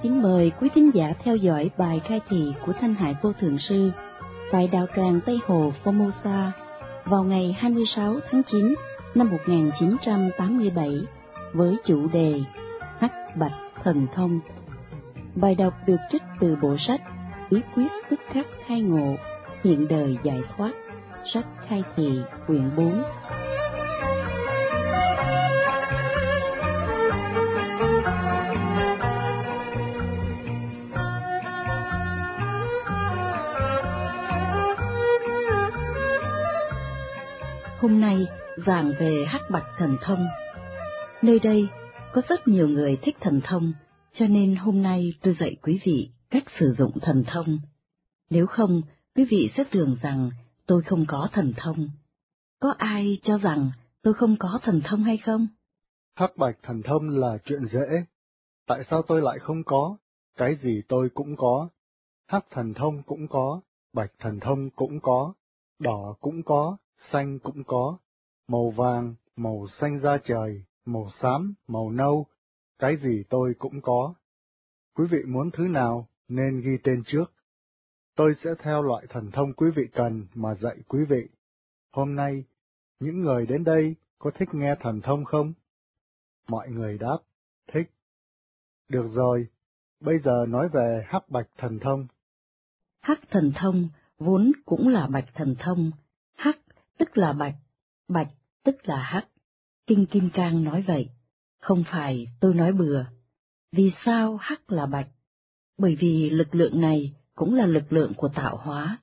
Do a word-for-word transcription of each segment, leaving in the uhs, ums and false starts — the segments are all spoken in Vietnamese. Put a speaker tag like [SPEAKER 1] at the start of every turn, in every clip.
[SPEAKER 1] Kính mời quý thính giả theo dõi bài khai thị của Thanh Hải Vô Thượng Sư tại đạo tràng Tây Hồ Formosa vào ngày hai mươi sáu tháng chín năm một nghìn chín trăm tám mươi bảy với chủ đề Hắc Bạch Thần Thông. Bài đọc được trích từ bộ sách Bí quyết tức khắc khai ngộ, hiện đời giải thoát, sách khai thị quyển bốn. Hôm nay giảng về Hắc Bạch Thần Thông. Nơi đây có rất nhiều người thích thần thông, cho nên hôm nay tôi dạy quý vị cách sử dụng thần thông. Nếu không, quý vị sẽ tưởng rằng tôi không có thần thông. Có ai cho rằng tôi không có thần thông hay không?
[SPEAKER 2] Hắc Bạch Thần Thông là chuyện dễ. Tại sao tôi lại không có? Cái gì tôi cũng có. Hắc Thần Thông cũng có, Bạch Thần Thông cũng có, đỏ cũng có, xanh cũng có, màu vàng, màu xanh da trời, màu xám, màu nâu, cái gì tôi cũng có. Quý vị muốn thứ nào nên ghi tên trước. Tôi sẽ theo loại thần thông quý vị cần mà dạy quý vị. Hôm nay, những người đến đây có thích nghe thần thông không? Mọi người đáp, thích. Được rồi, bây giờ nói về Hắc Bạch Thần Thông.
[SPEAKER 1] Hắc Thần Thông vốn cũng là Bạch Thần Thông. Hắc tức là bạch, bạch tức là hắc. Kinh Kim Cang nói vậy, không phải tôi nói bừa. Vì sao hắc là bạch? Bởi vì lực lượng này cũng là lực lượng của tạo hóa.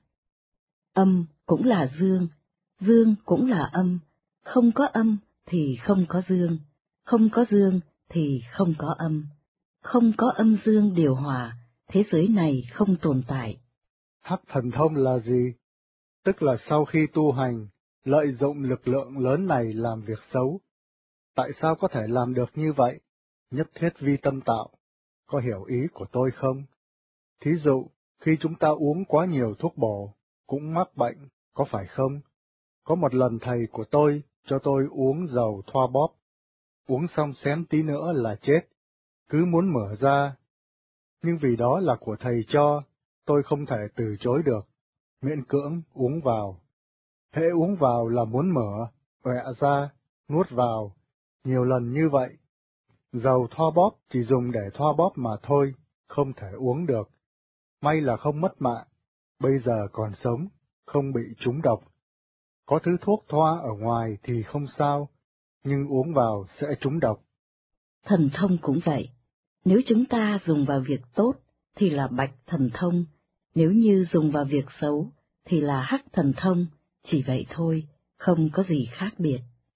[SPEAKER 1] Âm cũng là dương, dương cũng là âm, không có âm thì không có dương, không có dương thì không có âm. Không có âm dương điều hòa, thế giới này không tồn tại.
[SPEAKER 2] Hắc Thần Thông là gì? Tức là sau khi tu hành, lợi dụng lực lượng lớn này làm việc xấu. Tại sao có thể làm được như vậy? Nhất thiết vi tâm tạo. Có hiểu ý của tôi không? Thí dụ, khi chúng ta uống quá nhiều thuốc bổ, cũng mắc bệnh, có phải không? Có một lần thầy của tôi cho tôi uống dầu thoa bóp. Uống xong xém tí nữa là chết, cứ muốn mở ra. Nhưng vì đó là của thầy cho, tôi không thể từ chối được, miễn cưỡng uống vào. Hễ uống vào là muốn mở, ọe ra, nuốt vào, nhiều lần như vậy. Dầu thoa bóp chỉ dùng để thoa bóp mà thôi, không thể uống được. May là không mất mạng, bây giờ còn sống, không bị trúng độc. Có thứ thuốc thoa ở ngoài thì không sao, nhưng uống vào sẽ trúng độc.
[SPEAKER 1] Thần thông cũng vậy, nếu chúng ta dùng vào việc tốt thì là Bạch Thần Thông, nếu như dùng vào việc xấu thì là Hắc Thần Thông, chỉ vậy thôi, không có gì khác biệt.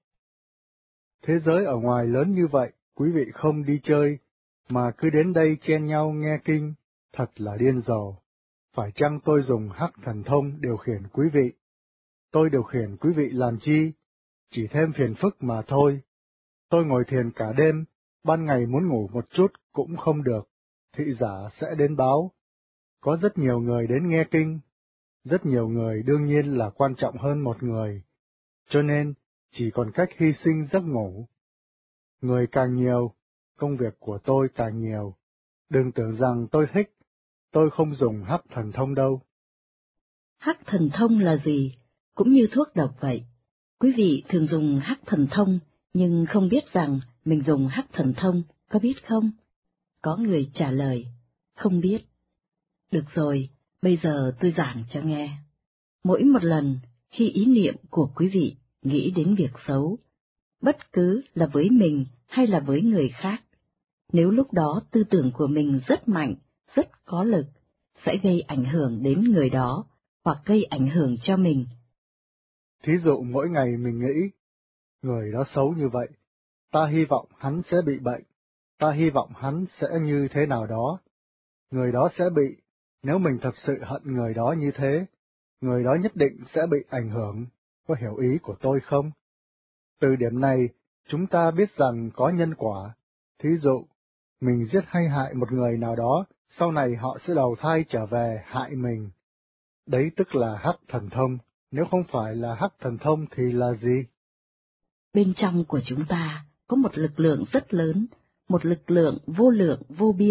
[SPEAKER 2] Thế giới ở ngoài lớn như vậy, quý vị không đi chơi, mà cứ đến đây chen nhau nghe kinh, thật là điên rồ. Phải chăng tôi dùng Hắc Thần Thông điều khiển quý vị? Tôi điều khiển quý vị làm chi? Chỉ thêm phiền phức mà thôi. Tôi ngồi thiền cả đêm, ban ngày muốn ngủ một chút cũng không được, thị giả sẽ đến báo. Có rất nhiều người đến nghe kinh, rất nhiều người đương nhiên là quan trọng hơn một người, cho nên chỉ còn cách hy sinh giấc ngủ. Người càng nhiều, công việc của tôi càng nhiều. Đừng tưởng rằng tôi thích, tôi không dùng Hắc Thần Thông đâu.
[SPEAKER 1] Hắc Thần Thông là gì? Cũng như thuốc độc vậy. Quý vị thường dùng Hắc Thần Thông, nhưng không biết rằng mình dùng Hắc Thần Thông, có biết không? Có người trả lời, không biết. Được rồi, bây giờ tôi giảng cho nghe. Mỗi một lần khi ý niệm của quý vị nghĩ đến việc xấu, bất cứ là với mình hay là với người khác, nếu lúc đó tư tưởng của mình rất mạnh, rất có lực, sẽ gây ảnh hưởng đến người đó, hoặc gây ảnh hưởng cho mình.
[SPEAKER 2] Thí dụ mỗi ngày mình nghĩ, người đó xấu như vậy, ta hy vọng hắn sẽ bị bệnh, ta hy vọng hắn sẽ như thế nào đó. Người đó sẽ bị, nếu mình thật sự hận người đó như thế, người đó nhất định sẽ bị ảnh hưởng, có hiểu ý của tôi không? Từ điểm này, chúng ta biết rằng có nhân quả. Thí dụ, mình giết hay hại một người nào đó, sau này họ sẽ đầu thai trở về hại mình. Đấy tức là Hắc Thần Thông, nếu không phải là Hắc Thần Thông thì là gì?
[SPEAKER 1] Bên trong của chúng ta có một lực lượng rất lớn, một lực lượng vô lượng vô biên,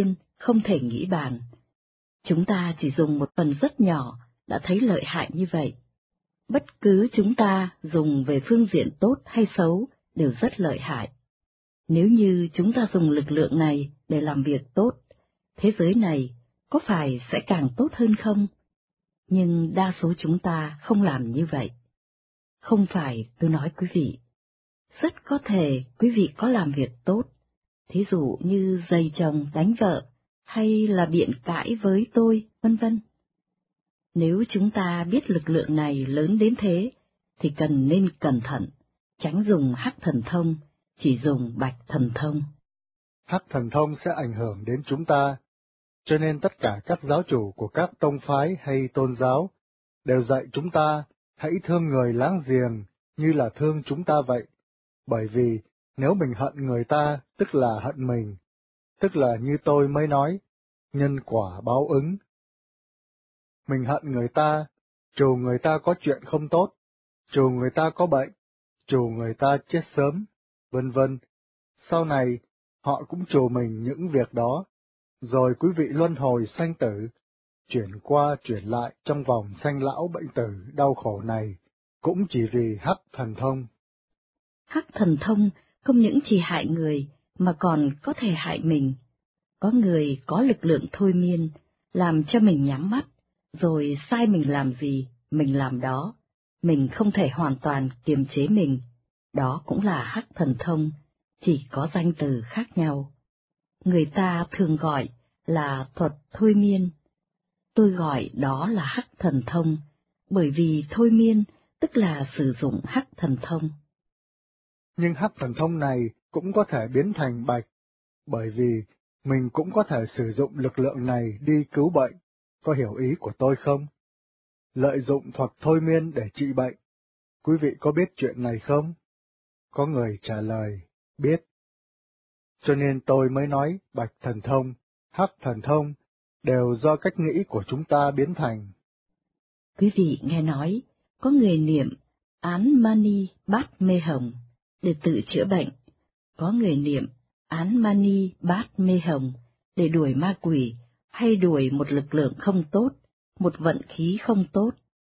[SPEAKER 1] không thể nghĩ bàn. Chúng ta chỉ dùng một phần rất nhỏ đã thấy lợi hại như vậy. Bất cứ chúng ta dùng về phương diện tốt hay xấu đều rất lợi hại. Nếu như chúng ta dùng lực lượng này để làm việc tốt, thế giới này có phải sẽ càng tốt hơn không? Nhưng đa số chúng ta không làm như vậy. Không phải tôi nói quý vị. Rất có thể quý vị có làm việc tốt, thí dụ như giày chồng đánh vợ, hay là biện cãi với tôi, vân vân. Nếu chúng ta biết lực lượng này lớn đến thế, thì cần nên cẩn thận, tránh dùng hắc thần thông, chỉ dùng bạch thần thông.
[SPEAKER 2] Hắc thần thông sẽ ảnh hưởng đến chúng ta, cho nên tất cả các giáo chủ của các tông phái hay tôn giáo đều dạy chúng ta hãy thương người láng giềng như là thương chúng ta vậy, bởi vì nếu mình hận người ta tức là hận mình, tức là như tôi mới nói, nhân quả báo ứng. Mình hận người ta, trù người ta có chuyện không tốt, trù người ta có bệnh, trù người ta chết sớm, vân vân. Sau này, họ cũng trù mình những việc đó, rồi quý vị luân hồi sanh tử, chuyển qua chuyển lại trong vòng sanh lão bệnh tử đau khổ này, cũng chỉ vì hắc thần thông.
[SPEAKER 1] Hắc thần thông không những chỉ hại người, mà còn có thể hại mình. Có người có lực lượng thôi miên, làm cho mình nhắm mắt, rồi sai mình làm gì, mình làm đó. Mình không thể hoàn toàn kiềm chế mình. Đó cũng là hắc thần thông, chỉ có danh từ khác nhau. Người ta thường gọi là thuật thôi miên. Tôi gọi đó là hắc thần thông, bởi vì thôi miên tức là sử dụng hắc thần thông.
[SPEAKER 2] Nhưng hắc thần thông này cũng có thể biến thành bạch, bởi vì mình cũng có thể sử dụng lực lượng này đi cứu bệnh, có hiểu ý của tôi không? Lợi dụng thuật thôi miên để trị bệnh, quý vị có biết chuyện này không? Có người trả lời, biết. Cho nên tôi mới nói bạch thần thông, hắc thần thông, đều do cách nghĩ của chúng ta biến thành.
[SPEAKER 1] Quý vị nghe nói, có người niệm án mani bát mê hồng để tự chữa bệnh, có người niệm án mani bát mê hồng để đuổi ma quỷ hay đuổi một lực lượng không tốt, một vận khí không tốt.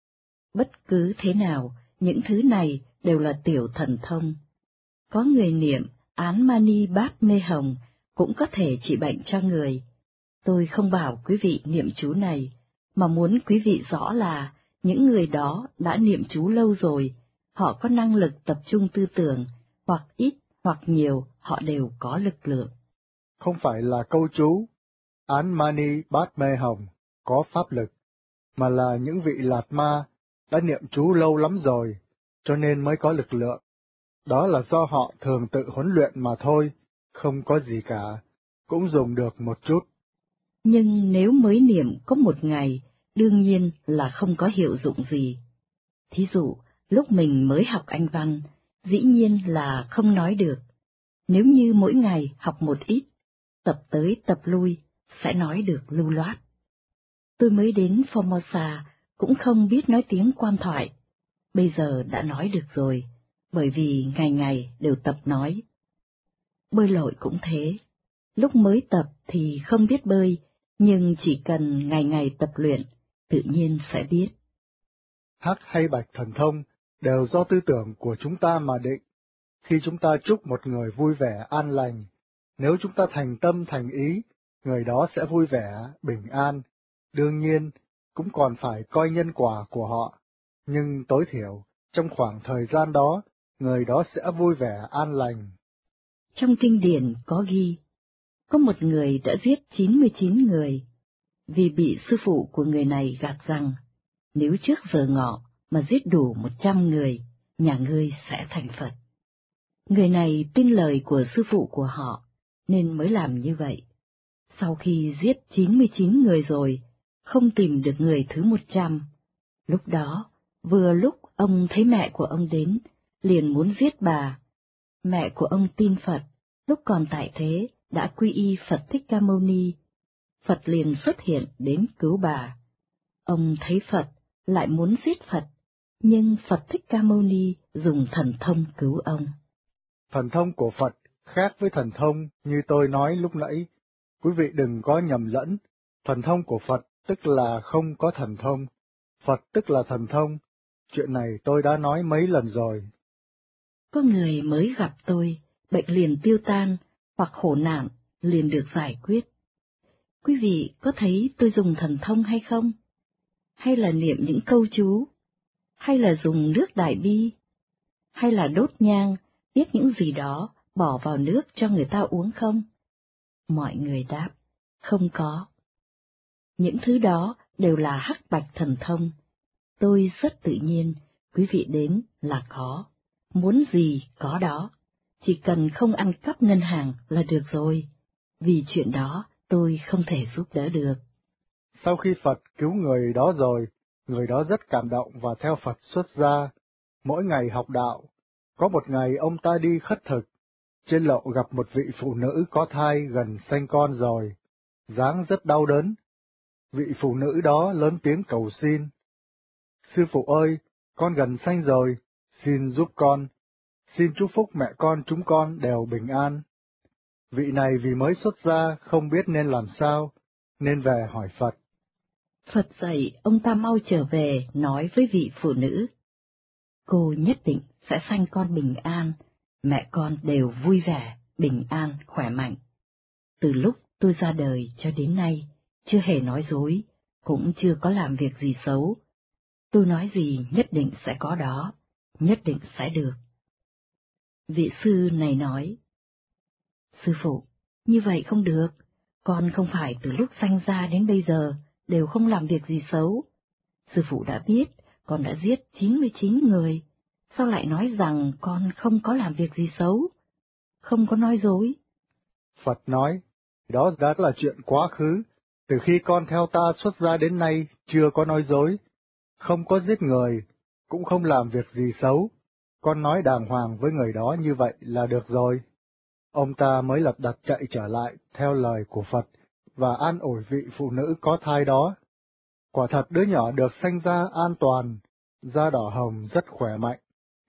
[SPEAKER 1] Bất cứ thế nào, những thứ này đều là tiểu thần thông. Có người niệm án mani bát mê hồng cũng có thể trị bệnh cho người. Tôi không bảo quý vị niệm chú này, mà muốn quý vị rõ là những người đó đã niệm chú lâu rồi, họ có năng lực tập trung tư tưởng, hoặc ít hoặc nhiều họ đều có lực lượng.
[SPEAKER 2] Không phải là câu chú, án mani bát mê hồng, có pháp lực, mà là những vị lạt ma đã niệm chú lâu lắm rồi, cho nên mới có lực lượng. Đó là do họ thường tự huấn luyện mà thôi, không có gì cả, cũng dùng được một chút.
[SPEAKER 1] Nhưng nếu mới niệm có một ngày, đương nhiên là không có hiệu dụng gì. Thí dụ, lúc mình mới học Anh văn, dĩ nhiên là không nói được. Nếu như mỗi ngày học một ít, tập tới tập lui, sẽ nói được lưu loát. Tôi mới đến Formosa, cũng không biết nói tiếng quan thoại. Bây giờ đã nói được rồi, bởi vì ngày ngày đều tập nói. Bơi lội cũng thế. Lúc mới tập thì không biết bơi, nhưng chỉ cần ngày ngày tập luyện, tự nhiên sẽ biết.
[SPEAKER 2] Hắc hay bạch thần thông đều do tư tưởng của chúng ta mà định. Khi chúng ta chúc một người vui vẻ an lành, nếu chúng ta thành tâm thành ý, người đó sẽ vui vẻ, bình an. Đương nhiên, cũng còn phải coi nhân quả của họ, nhưng tối thiểu, trong khoảng thời gian đó, người đó sẽ vui vẻ an lành.
[SPEAKER 1] Trong kinh điển có ghi, có một người đã giết chín mươi chín người, vì bị sư phụ của người này gạt rằng, nếu trước giờ ngọ mà giết đủ một trăm người, nhà ngươi sẽ thành Phật. Người này tin lời của sư phụ của họ, nên mới làm như vậy. Sau khi giết chín mươi chín người rồi, không tìm được người thứ một trăm. Lúc đó, vừa lúc ông thấy mẹ của ông đến, liền muốn giết bà. Mẹ của ông tin Phật, lúc còn tại thế đã quy y Phật Thích Ca Mâu Ni. Phật liền xuất hiện đến cứu bà. Ông thấy Phật, lại muốn giết Phật, nhưng Phật Thích Ca Mâu Ni dùng thần thông cứu ông.
[SPEAKER 2] Thần thông của Phật khác với thần thông như tôi nói lúc nãy, Quý vị đừng có nhầm lẫn, thần thông của Phật tức là không có thần thông, Phật tức là thần thông, chuyện này tôi đã nói mấy lần rồi.
[SPEAKER 1] Có người mới gặp tôi, bệnh liền tiêu tan, hoặc khổ nạn liền được giải quyết. Quý vị có thấy tôi dùng thần thông hay không? Hay là niệm những câu chú? Hay là dùng nước đại bi? Hay là đốt nhang, viết những gì đó, bỏ vào nước cho người ta uống không? Mọi người đáp, không có. Những thứ đó đều là hắc bạch thần thông. Tôi rất tự nhiên, quý vị đến là có. Muốn gì có đó. Chỉ cần không ăn cắp ngân hàng là được rồi. Vì chuyện đó tôi không thể giúp đỡ được.
[SPEAKER 2] Sau khi Phật cứu người đó rồi, người đó rất cảm động và theo Phật xuất gia. Mỗi ngày học đạo. Có một ngày ông ta đi khất thực. Trên lộ gặp một vị phụ nữ có thai gần sanh con rồi. Dáng rất đau đớn. Vị phụ nữ đó lớn tiếng cầu xin. Sư phụ ơi, con gần sanh rồi, xin giúp con. Xin chúc phúc mẹ con chúng con đều bình an. Vị này vì mới xuất gia không biết nên làm sao, nên về hỏi Phật.
[SPEAKER 1] Phật dạy ông ta mau trở về nói với vị phụ nữ. Cô nhất định sẽ sanh con bình an, mẹ con đều vui vẻ, bình an, khỏe mạnh. Từ lúc tôi ra đời cho đến nay, chưa hề nói dối, cũng chưa có làm việc gì xấu. Tôi nói gì nhất định sẽ có đó, nhất định sẽ được. Vị sư này nói, sư phụ, như vậy không được, con không phải từ lúc sanh ra đến bây giờ đều không làm việc gì xấu. Sư phụ đã biết con đã giết chín mươi chín người, sao lại nói rằng con không có làm việc gì xấu, không có nói dối?
[SPEAKER 2] Phật nói, đó đã là chuyện quá khứ, từ khi con theo ta xuất gia đến nay chưa có nói dối, không có giết người, cũng không làm việc gì xấu, con nói đàng hoàng với người đó như vậy là được rồi. Ông ta mới lật đật chạy trở lại theo lời của Phật và an ủi vị phụ nữ có thai đó. Quả thật đứa nhỏ được sanh ra an toàn, da đỏ hồng rất khỏe mạnh.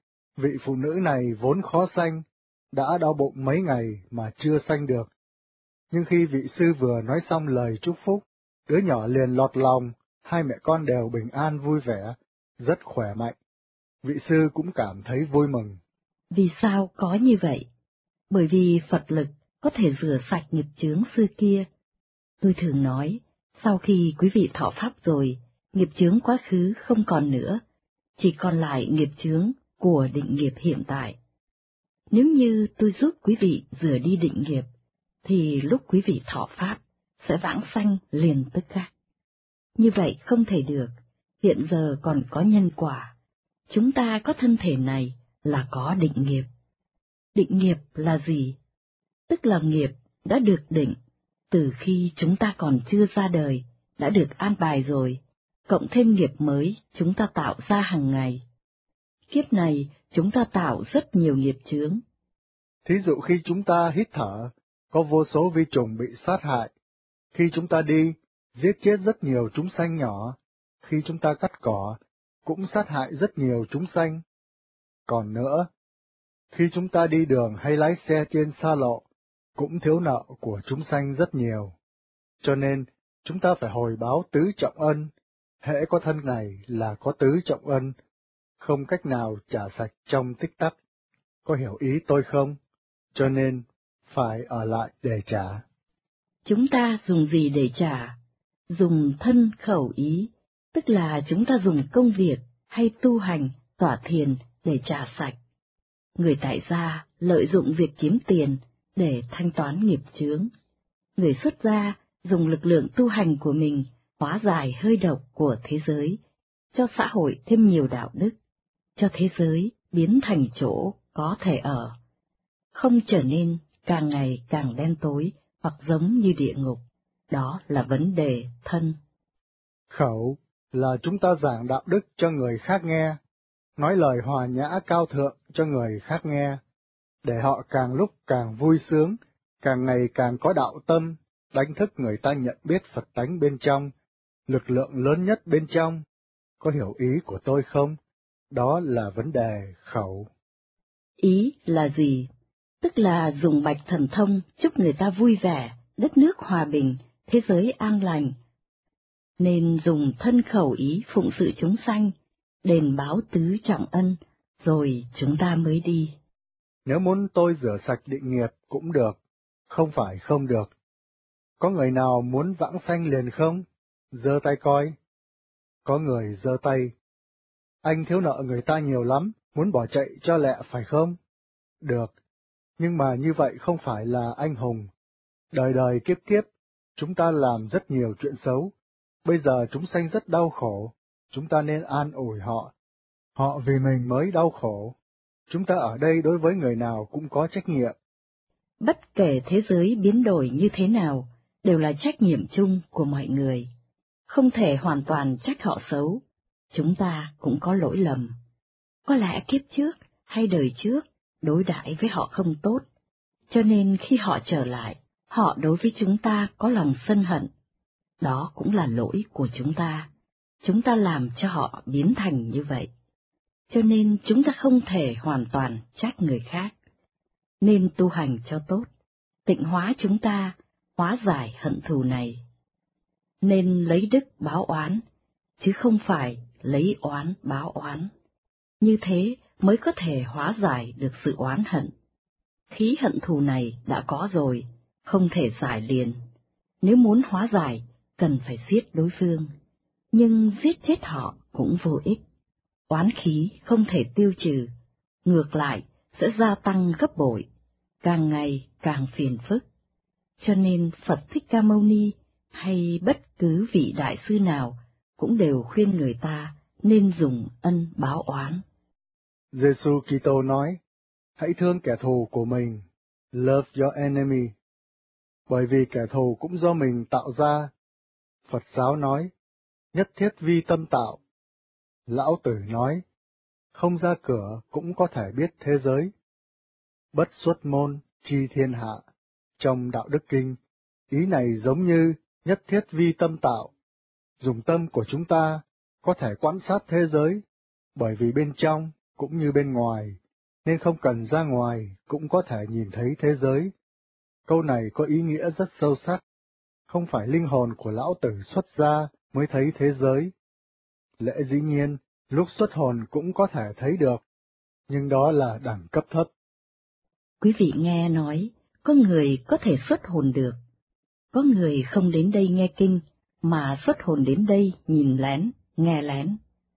[SPEAKER 2] Vị phụ nữ này vốn khó sanh, đã đau bụng mấy ngày mà chưa sanh được. Nhưng khi vị sư vừa nói xong lời chúc phúc, đứa nhỏ liền lọt lòng, hai mẹ con đều bình an vui vẻ, rất khỏe mạnh. Vị sư cũng cảm thấy vui mừng.
[SPEAKER 1] Vì sao có như vậy? Bởi vì Phật lực có thể rửa sạch nghiệp chướng xưa kia. Tôi thường nói, sau khi quý vị thọ pháp rồi, nghiệp chướng quá khứ không còn nữa, chỉ còn lại nghiệp chướng của định nghiệp hiện tại. Nếu như tôi giúp quý vị rửa đi định nghiệp, thì lúc quý vị thọ pháp sẽ vãng sanh liền tức khắc. Như vậy không thể được, hiện giờ còn có nhân quả. Chúng ta có thân thể này là có định nghiệp. Định nghiệp là gì? Tức là nghiệp đã được định, từ khi chúng ta còn chưa ra đời, đã được an bài rồi, cộng thêm nghiệp mới chúng ta tạo ra hàng ngày. Kiếp này chúng ta tạo rất nhiều nghiệp chướng.
[SPEAKER 2] Thí dụ khi chúng ta hít thở, có vô số vi trùng bị sát hại. Khi chúng ta đi, giết chết rất nhiều chúng sanh nhỏ. Khi chúng ta cắt cỏ, cũng sát hại rất nhiều chúng sanh. Còn nữa, khi chúng ta đi đường hay lái xe trên xa lộ, cũng thiếu nợ của chúng sanh rất nhiều. Cho nên, chúng ta phải hồi báo tứ trọng ân, hễ có thân này là có tứ trọng ân, không cách nào trả sạch trong tích tắc. Có hiểu ý tôi không? Cho nên, phải ở lại để trả.
[SPEAKER 1] Chúng ta dùng gì để trả? Dùng thân khẩu ý, tức là chúng ta dùng công việc hay tu hành, tọa thiền để trả sạch. Người tại gia lợi dụng việc kiếm tiền để thanh toán nghiệp chướng. Người xuất gia dùng lực lượng tu hành của mình hóa giải hơi độc của thế giới, cho xã hội thêm nhiều đạo đức, cho thế giới biến thành chỗ có thể ở, không trở nên càng ngày càng đen tối hoặc giống như địa ngục. Đó là vấn đề thân.
[SPEAKER 2] Khẩu là chúng ta giảng đạo đức cho người khác nghe, nói lời hòa nhã cao thượng cho người khác nghe, để họ càng lúc càng vui sướng, càng ngày càng có đạo tâm, đánh thức người ta nhận biết Phật tánh bên trong, lực lượng lớn nhất bên trong. Có hiểu ý của tôi không? Đó là vấn đề khẩu.
[SPEAKER 1] Ý là gì? Tức là dùng bạch thần thông chúc người ta vui vẻ, đất nước hòa bình, thế giới an lành, nên dùng thân khẩu ý phụng sự chúng sanh, đền báo tứ trọng ân, rồi chúng ta mới đi.
[SPEAKER 2] Nếu muốn tôi rửa sạch định nghiệp cũng được, không phải không được. Có người nào muốn vãng sanh liền không? Giơ tay coi. Có người giơ tay. Anh thiếu nợ người ta nhiều lắm, muốn bỏ chạy cho lẹ phải không? Được, nhưng mà như vậy không phải là anh hùng. Đời đời kiếp kiếp, chúng ta làm rất nhiều chuyện xấu. Bây giờ chúng sanh rất đau khổ, chúng ta nên an ủi họ. Họ vì mình mới đau khổ. Chúng ta ở đây đối với người nào cũng có trách nhiệm.
[SPEAKER 1] Bất kể thế giới biến đổi như thế nào, đều là trách nhiệm chung của mọi người. Không thể hoàn toàn trách họ xấu, chúng ta cũng có lỗi lầm. Có lẽ kiếp trước hay đời trước đối đãi với họ không tốt, cho nên khi họ trở lại, họ đối với chúng ta có lòng sân hận. Đó cũng là lỗi của chúng ta, chúng ta làm cho họ biến thành như vậy. Cho nên chúng ta không thể hoàn toàn trách người khác. Nên tu hành cho tốt, tịnh hóa chúng ta, hóa giải hận thù này. Nên lấy đức báo oán, chứ không phải lấy oán báo oán. Như thế mới có thể hóa giải được sự oán hận. Khí hận thù này đã có rồi, không thể giải liền. Nếu muốn hóa giải, cần phải giết đối phương. Nhưng giết chết họ cũng vô ích. Oán khí không thể tiêu trừ, ngược lại sẽ gia tăng gấp bội, càng ngày càng phiền phức. Cho nên Phật Thích Ca Mâu Ni hay bất cứ vị đại sư nào cũng đều khuyên người ta nên dùng ân báo oán.
[SPEAKER 2] Giê-xu Kitô nói, hãy thương kẻ thù của mình, love your enemy, bởi vì kẻ thù cũng do mình tạo ra. Phật giáo nói, nhất thiết vi tâm tạo. Lão Tử nói, không ra cửa cũng có thể biết thế giới. Bất xuất môn, chi thiên hạ. Trong Đạo Đức Kinh, ý này giống như nhất thiết vi tâm tạo. Dùng tâm của chúng ta có thể quan sát thế giới, bởi vì bên trong cũng như bên ngoài, nên không cần ra ngoài cũng có thể nhìn thấy thế giới. Câu này có ý nghĩa rất sâu sắc. Không phải linh hồn của Lão Tử xuất ra mới thấy thế giới. Lẽ dĩ nhiên, lúc xuất hồn cũng có thể thấy được, nhưng đó là đẳng cấp thấp.
[SPEAKER 1] Quý vị nghe nói, có người có thể xuất hồn được. Có người không đến đây nghe kinh, mà xuất hồn đến đây nhìn lén, nghe lén.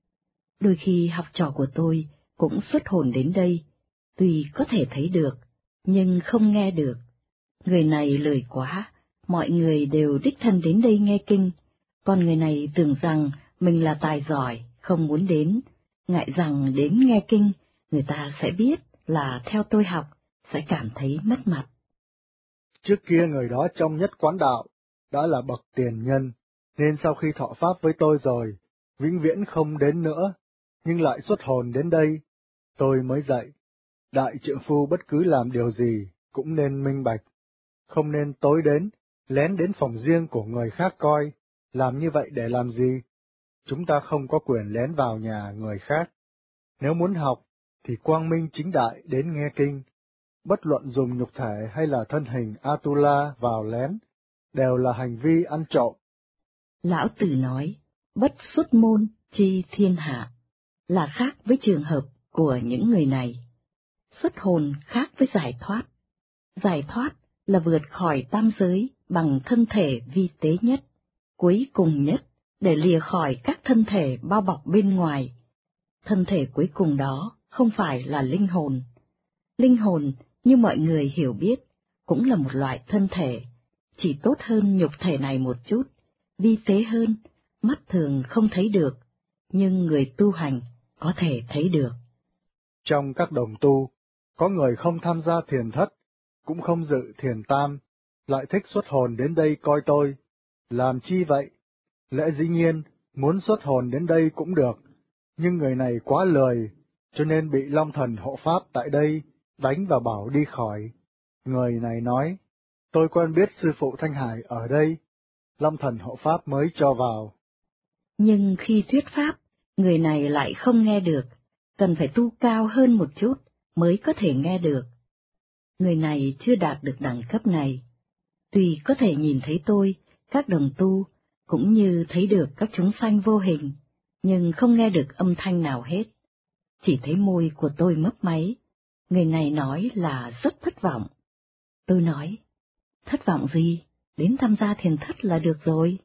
[SPEAKER 1] Đôi khi học trò của tôi cũng xuất hồn đến đây, tuy có thể thấy được, nhưng không nghe được. Người này lười quá, mọi người đều đích thân đến đây nghe kinh, còn người này tưởng rằng mình là tài giỏi, không muốn đến, ngại rằng đến nghe kinh, người ta sẽ biết là theo tôi học, sẽ cảm thấy mất mặt.
[SPEAKER 2] Trước kia người đó trong nhất quán đạo, đã là bậc tiền nhân, nên sau khi thọ pháp với tôi rồi, vĩnh viễn không đến nữa, nhưng lại xuất hồn đến đây. Tôi mới dạy, đại trượng phu bất cứ làm điều gì, cũng nên minh bạch. Không nên tối đến, lén đến phòng riêng của người khác coi, làm như vậy để làm gì? Chúng ta không có quyền lén vào nhà người khác. Nếu muốn học, thì quang minh chính đại đến nghe kinh. Bất luận dùng nhục thể hay là thân hình Atula vào lén, đều là hành vi ăn trộm.
[SPEAKER 1] Lão Tử nói, bất xuất môn chi thiên hạ, là khác với trường hợp của những người này. Xuất hồn khác với giải thoát. Giải thoát là vượt khỏi tam giới bằng thân thể vi tế nhất, cuối cùng nhất, để lìa khỏi các thân thể bao bọc bên ngoài. Thân thể cuối cùng đó không phải là linh hồn. Linh hồn, như mọi người hiểu biết, cũng là một loại thân thể, chỉ tốt hơn nhục thể này một chút, vi tế hơn, mắt thường không thấy được, nhưng người tu hành có thể thấy được.
[SPEAKER 2] Trong các đồng tu, có người không tham gia thiền thất, cũng không dự thiền tam, lại thích xuất hồn đến đây coi tôi. Làm chi vậy? Lẽ dĩ nhiên, muốn xuất hồn đến đây cũng được, nhưng người này quá lười, cho nên bị Long Thần hộ pháp tại đây đánh và bảo đi khỏi. Người này nói, tôi quen biết sư phụ Thanh Hải ở đây, Long Thần hộ pháp mới cho vào.
[SPEAKER 1] Nhưng khi thuyết pháp, người này lại không nghe được, cần phải tu cao hơn một chút mới có thể nghe được. Người này chưa đạt được đẳng cấp này. Tuy có thể nhìn thấy tôi, các đồng tu, cũng như thấy được các chúng sanh vô hình, nhưng không nghe được âm thanh nào hết. Chỉ thấy môi của tôi mấp máy, người này nói là rất thất vọng. Tôi nói, thất vọng gì, đến tham gia thiền thất là được rồi.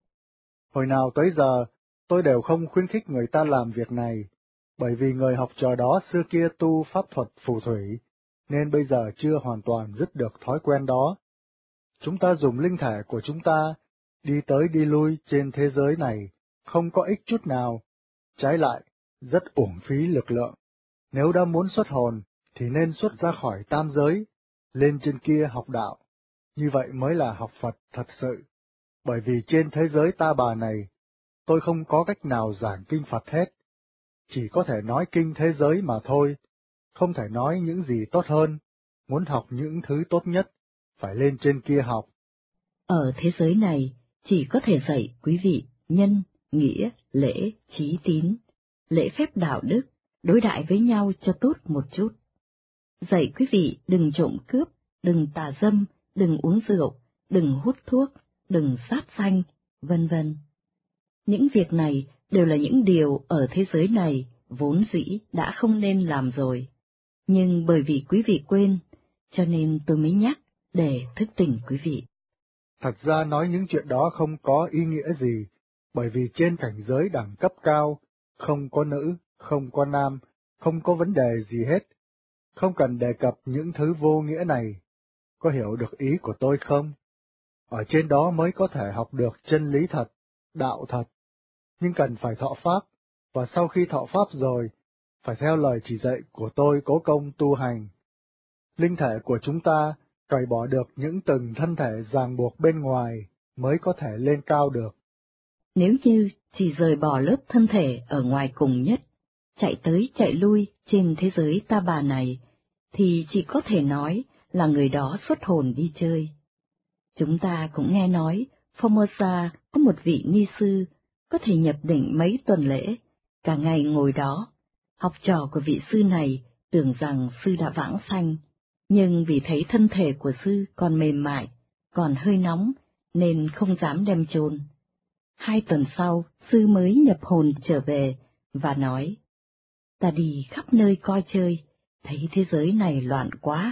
[SPEAKER 2] Hồi nào tới giờ, tôi đều không khuyến khích người ta làm việc này, bởi vì người học trò đó xưa kia tu pháp thuật phù thủy, nên bây giờ chưa hoàn toàn dứt được thói quen đó. Chúng ta dùng linh thể của chúng ta, đi tới đi lui trên thế giới này, không có ích chút nào, trái lại, rất uổng phí lực lượng. Nếu đã muốn xuất hồn, thì nên xuất ra khỏi tam giới, lên trên kia học đạo, như vậy mới là học Phật thật sự. Bởi vì trên thế giới ta bà này, tôi không có cách nào giảng kinh Phật hết, chỉ có thể nói kinh thế giới mà thôi, không thể nói những gì tốt hơn, muốn học những thứ tốt nhất, phải lên trên kia học.
[SPEAKER 1] Ở thế giới này, chỉ có thể dạy quý vị nhân, nghĩa, lễ, trí tín, lễ phép đạo đức, đối đãi với nhau cho tốt một chút. Dạy quý vị đừng trộm cướp, đừng tà dâm, đừng uống rượu, đừng hút thuốc, đừng sát sanh, vân vân. Những việc này đều là những điều ở thế giới này vốn dĩ đã không nên làm rồi. Nhưng bởi vì quý vị quên, cho nên tôi mới nhắc để thức tỉnh quý vị.
[SPEAKER 2] Thật ra nói những chuyện đó không có ý nghĩa gì, bởi vì trên cảnh giới đẳng cấp cao, không có nữ, không có nam, không có vấn đề gì hết. Không cần đề cập những thứ vô nghĩa này. Có hiểu được ý của tôi không? Ở trên đó mới có thể học được chân lý thật, đạo thật. Nhưng cần phải thọ pháp, và sau khi thọ pháp rồi, phải theo lời chỉ dạy của tôi cố công tu hành. Linh thể của chúng ta cởi bỏ được những từng thân thể ràng buộc bên ngoài mới có thể lên cao được.
[SPEAKER 1] Nếu như chỉ rời bỏ lớp thân thể ở ngoài cùng nhất, chạy tới chạy lui trên thế giới ta bà này, thì chỉ có thể nói là người đó xuất hồn đi chơi. Chúng ta cũng nghe nói Formosa có một vị ni sư có thể nhập định mấy tuần lễ, cả ngày ngồi đó. Học trò của vị sư này tưởng rằng sư đã vãng sanh, nhưng vì thấy thân thể của sư còn mềm mại, còn hơi nóng, nên không dám đem chôn. Hai tuần sau, sư mới nhập hồn trở về, và nói, ta đi khắp nơi coi chơi, thấy thế giới này loạn quá.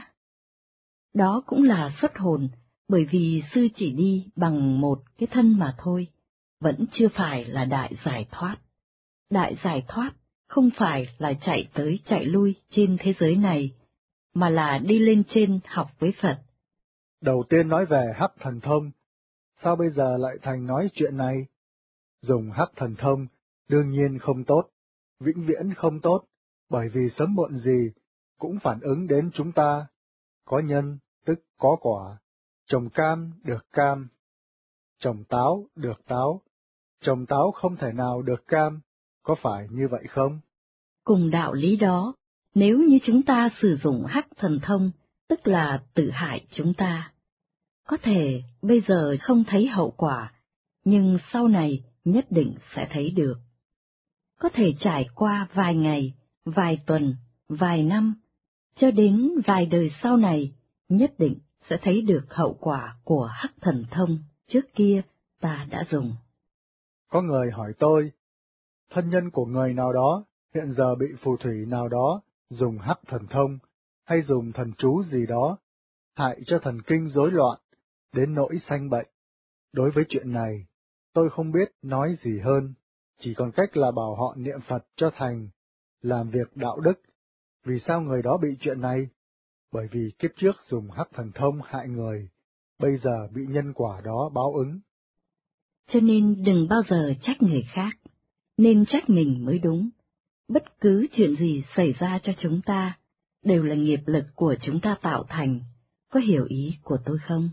[SPEAKER 1] Đó cũng là xuất hồn, bởi vì sư chỉ đi bằng một cái thân mà thôi, vẫn chưa phải là đại giải thoát. Đại giải thoát không phải là chạy tới chạy lui trên thế giới này, mà là đi lên trên học với Phật.
[SPEAKER 2] Đầu tiên nói về hắc thần thông, sao bây giờ lại thành nói chuyện này? Dùng hắc thần thông, đương nhiên không tốt, vĩnh viễn không tốt, bởi vì sớm muộn gì cũng phản ứng đến chúng ta. Có nhân, tức có quả, trồng cam được cam, trồng táo được táo, trồng táo không thể nào được cam, có phải như vậy không?
[SPEAKER 1] Cùng đạo lý đó, nếu như chúng ta sử dụng hắc thần thông, tức là tự hại chúng ta. Có thể bây giờ không thấy hậu quả, nhưng sau này nhất định sẽ thấy được. Có thể trải qua vài ngày, vài tuần, vài năm, cho đến vài đời sau này, nhất định sẽ thấy được hậu quả của hắc thần thông trước kia ta đã dùng.
[SPEAKER 2] Có người hỏi tôi, thân nhân của người nào đó hiện giờ bị phù thủy nào đó dùng hắc thần thông hay dùng thần chú gì đó, hại cho thần kinh rối loạn, đến nỗi sanh bệnh. Đối với chuyện này, tôi không biết nói gì hơn, chỉ còn cách là bảo họ niệm Phật cho thành, làm việc đạo đức. Vì sao người đó bị chuyện này? Bởi vì kiếp trước dùng hắc thần thông hại người, bây giờ bị nhân quả đó báo ứng.
[SPEAKER 1] Cho nên đừng bao giờ trách người khác, nên trách mình mới đúng. Bất cứ chuyện gì xảy ra cho chúng ta, đều là nghiệp lực của chúng ta tạo thành, có hiểu ý của tôi không?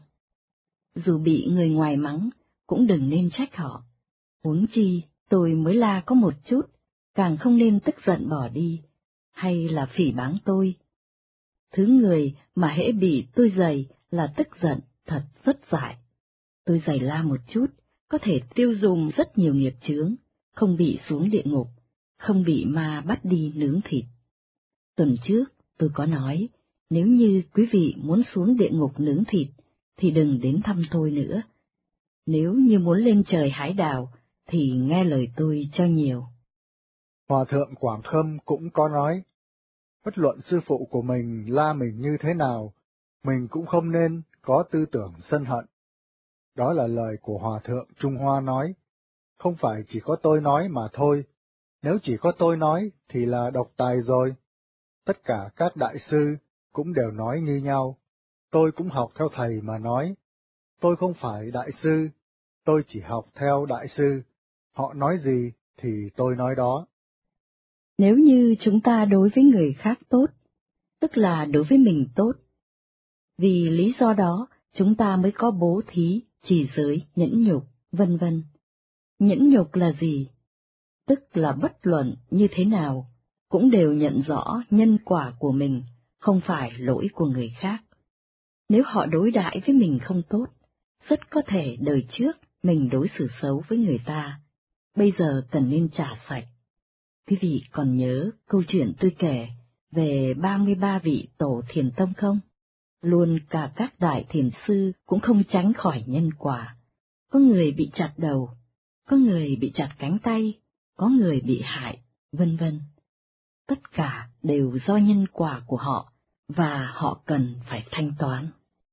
[SPEAKER 1] Dù bị người ngoài mắng, cũng đừng nên trách họ. Huống chi, tôi mới la có một chút, càng không nên tức giận bỏ đi, hay là phỉ báng tôi. Thứ người mà hễ bị tôi giày là tức giận, thật rất dại. Tôi giày la một chút, có thể tiêu dùng rất nhiều nghiệp chướng, không bị xuống địa ngục, không bị ma bắt đi nướng thịt. Tuần trước, tôi có nói, nếu như quý vị muốn xuống địa ngục nướng thịt, thì đừng đến thăm tôi nữa. Nếu như muốn lên trời hái đào, thì nghe lời tôi cho nhiều.
[SPEAKER 2] Hòa thượng Quảng Khâm cũng có nói, bất luận sư phụ của mình la mình như thế nào, mình cũng không nên có tư tưởng sân hận. Đó là lời của Hòa thượng Trung Hoa nói, không phải chỉ có tôi nói mà thôi, nếu chỉ có tôi nói thì là độc tài rồi. Tất cả các đại sư cũng đều nói như nhau, tôi cũng học theo thầy mà nói. Tôi không phải đại sư, tôi chỉ học theo đại sư, họ nói gì thì tôi nói đó.
[SPEAKER 1] Nếu như chúng ta đối với người khác tốt, tức là đối với mình tốt. Vì lý do đó, chúng ta mới có bố thí, trì giới, nhẫn nhục, vân vân. Nhẫn nhục là gì? Tức là bất luận như thế nào, cũng đều nhận rõ nhân quả của mình, không phải lỗi của người khác. Nếu họ đối đãi với mình không tốt, rất có thể đời trước mình đối xử xấu với người ta, bây giờ cần nên trả sạch. Quý vị còn nhớ câu chuyện tôi kể về ba mươi ba vị tổ thiền tông không? Luôn cả các đại thiền sư cũng không tránh khỏi nhân quả. Có người bị chặt đầu, có người bị chặt cánh tay, có người bị hại, vân vân. Tất cả đều do nhân quả của họ, và họ cần phải thanh toán.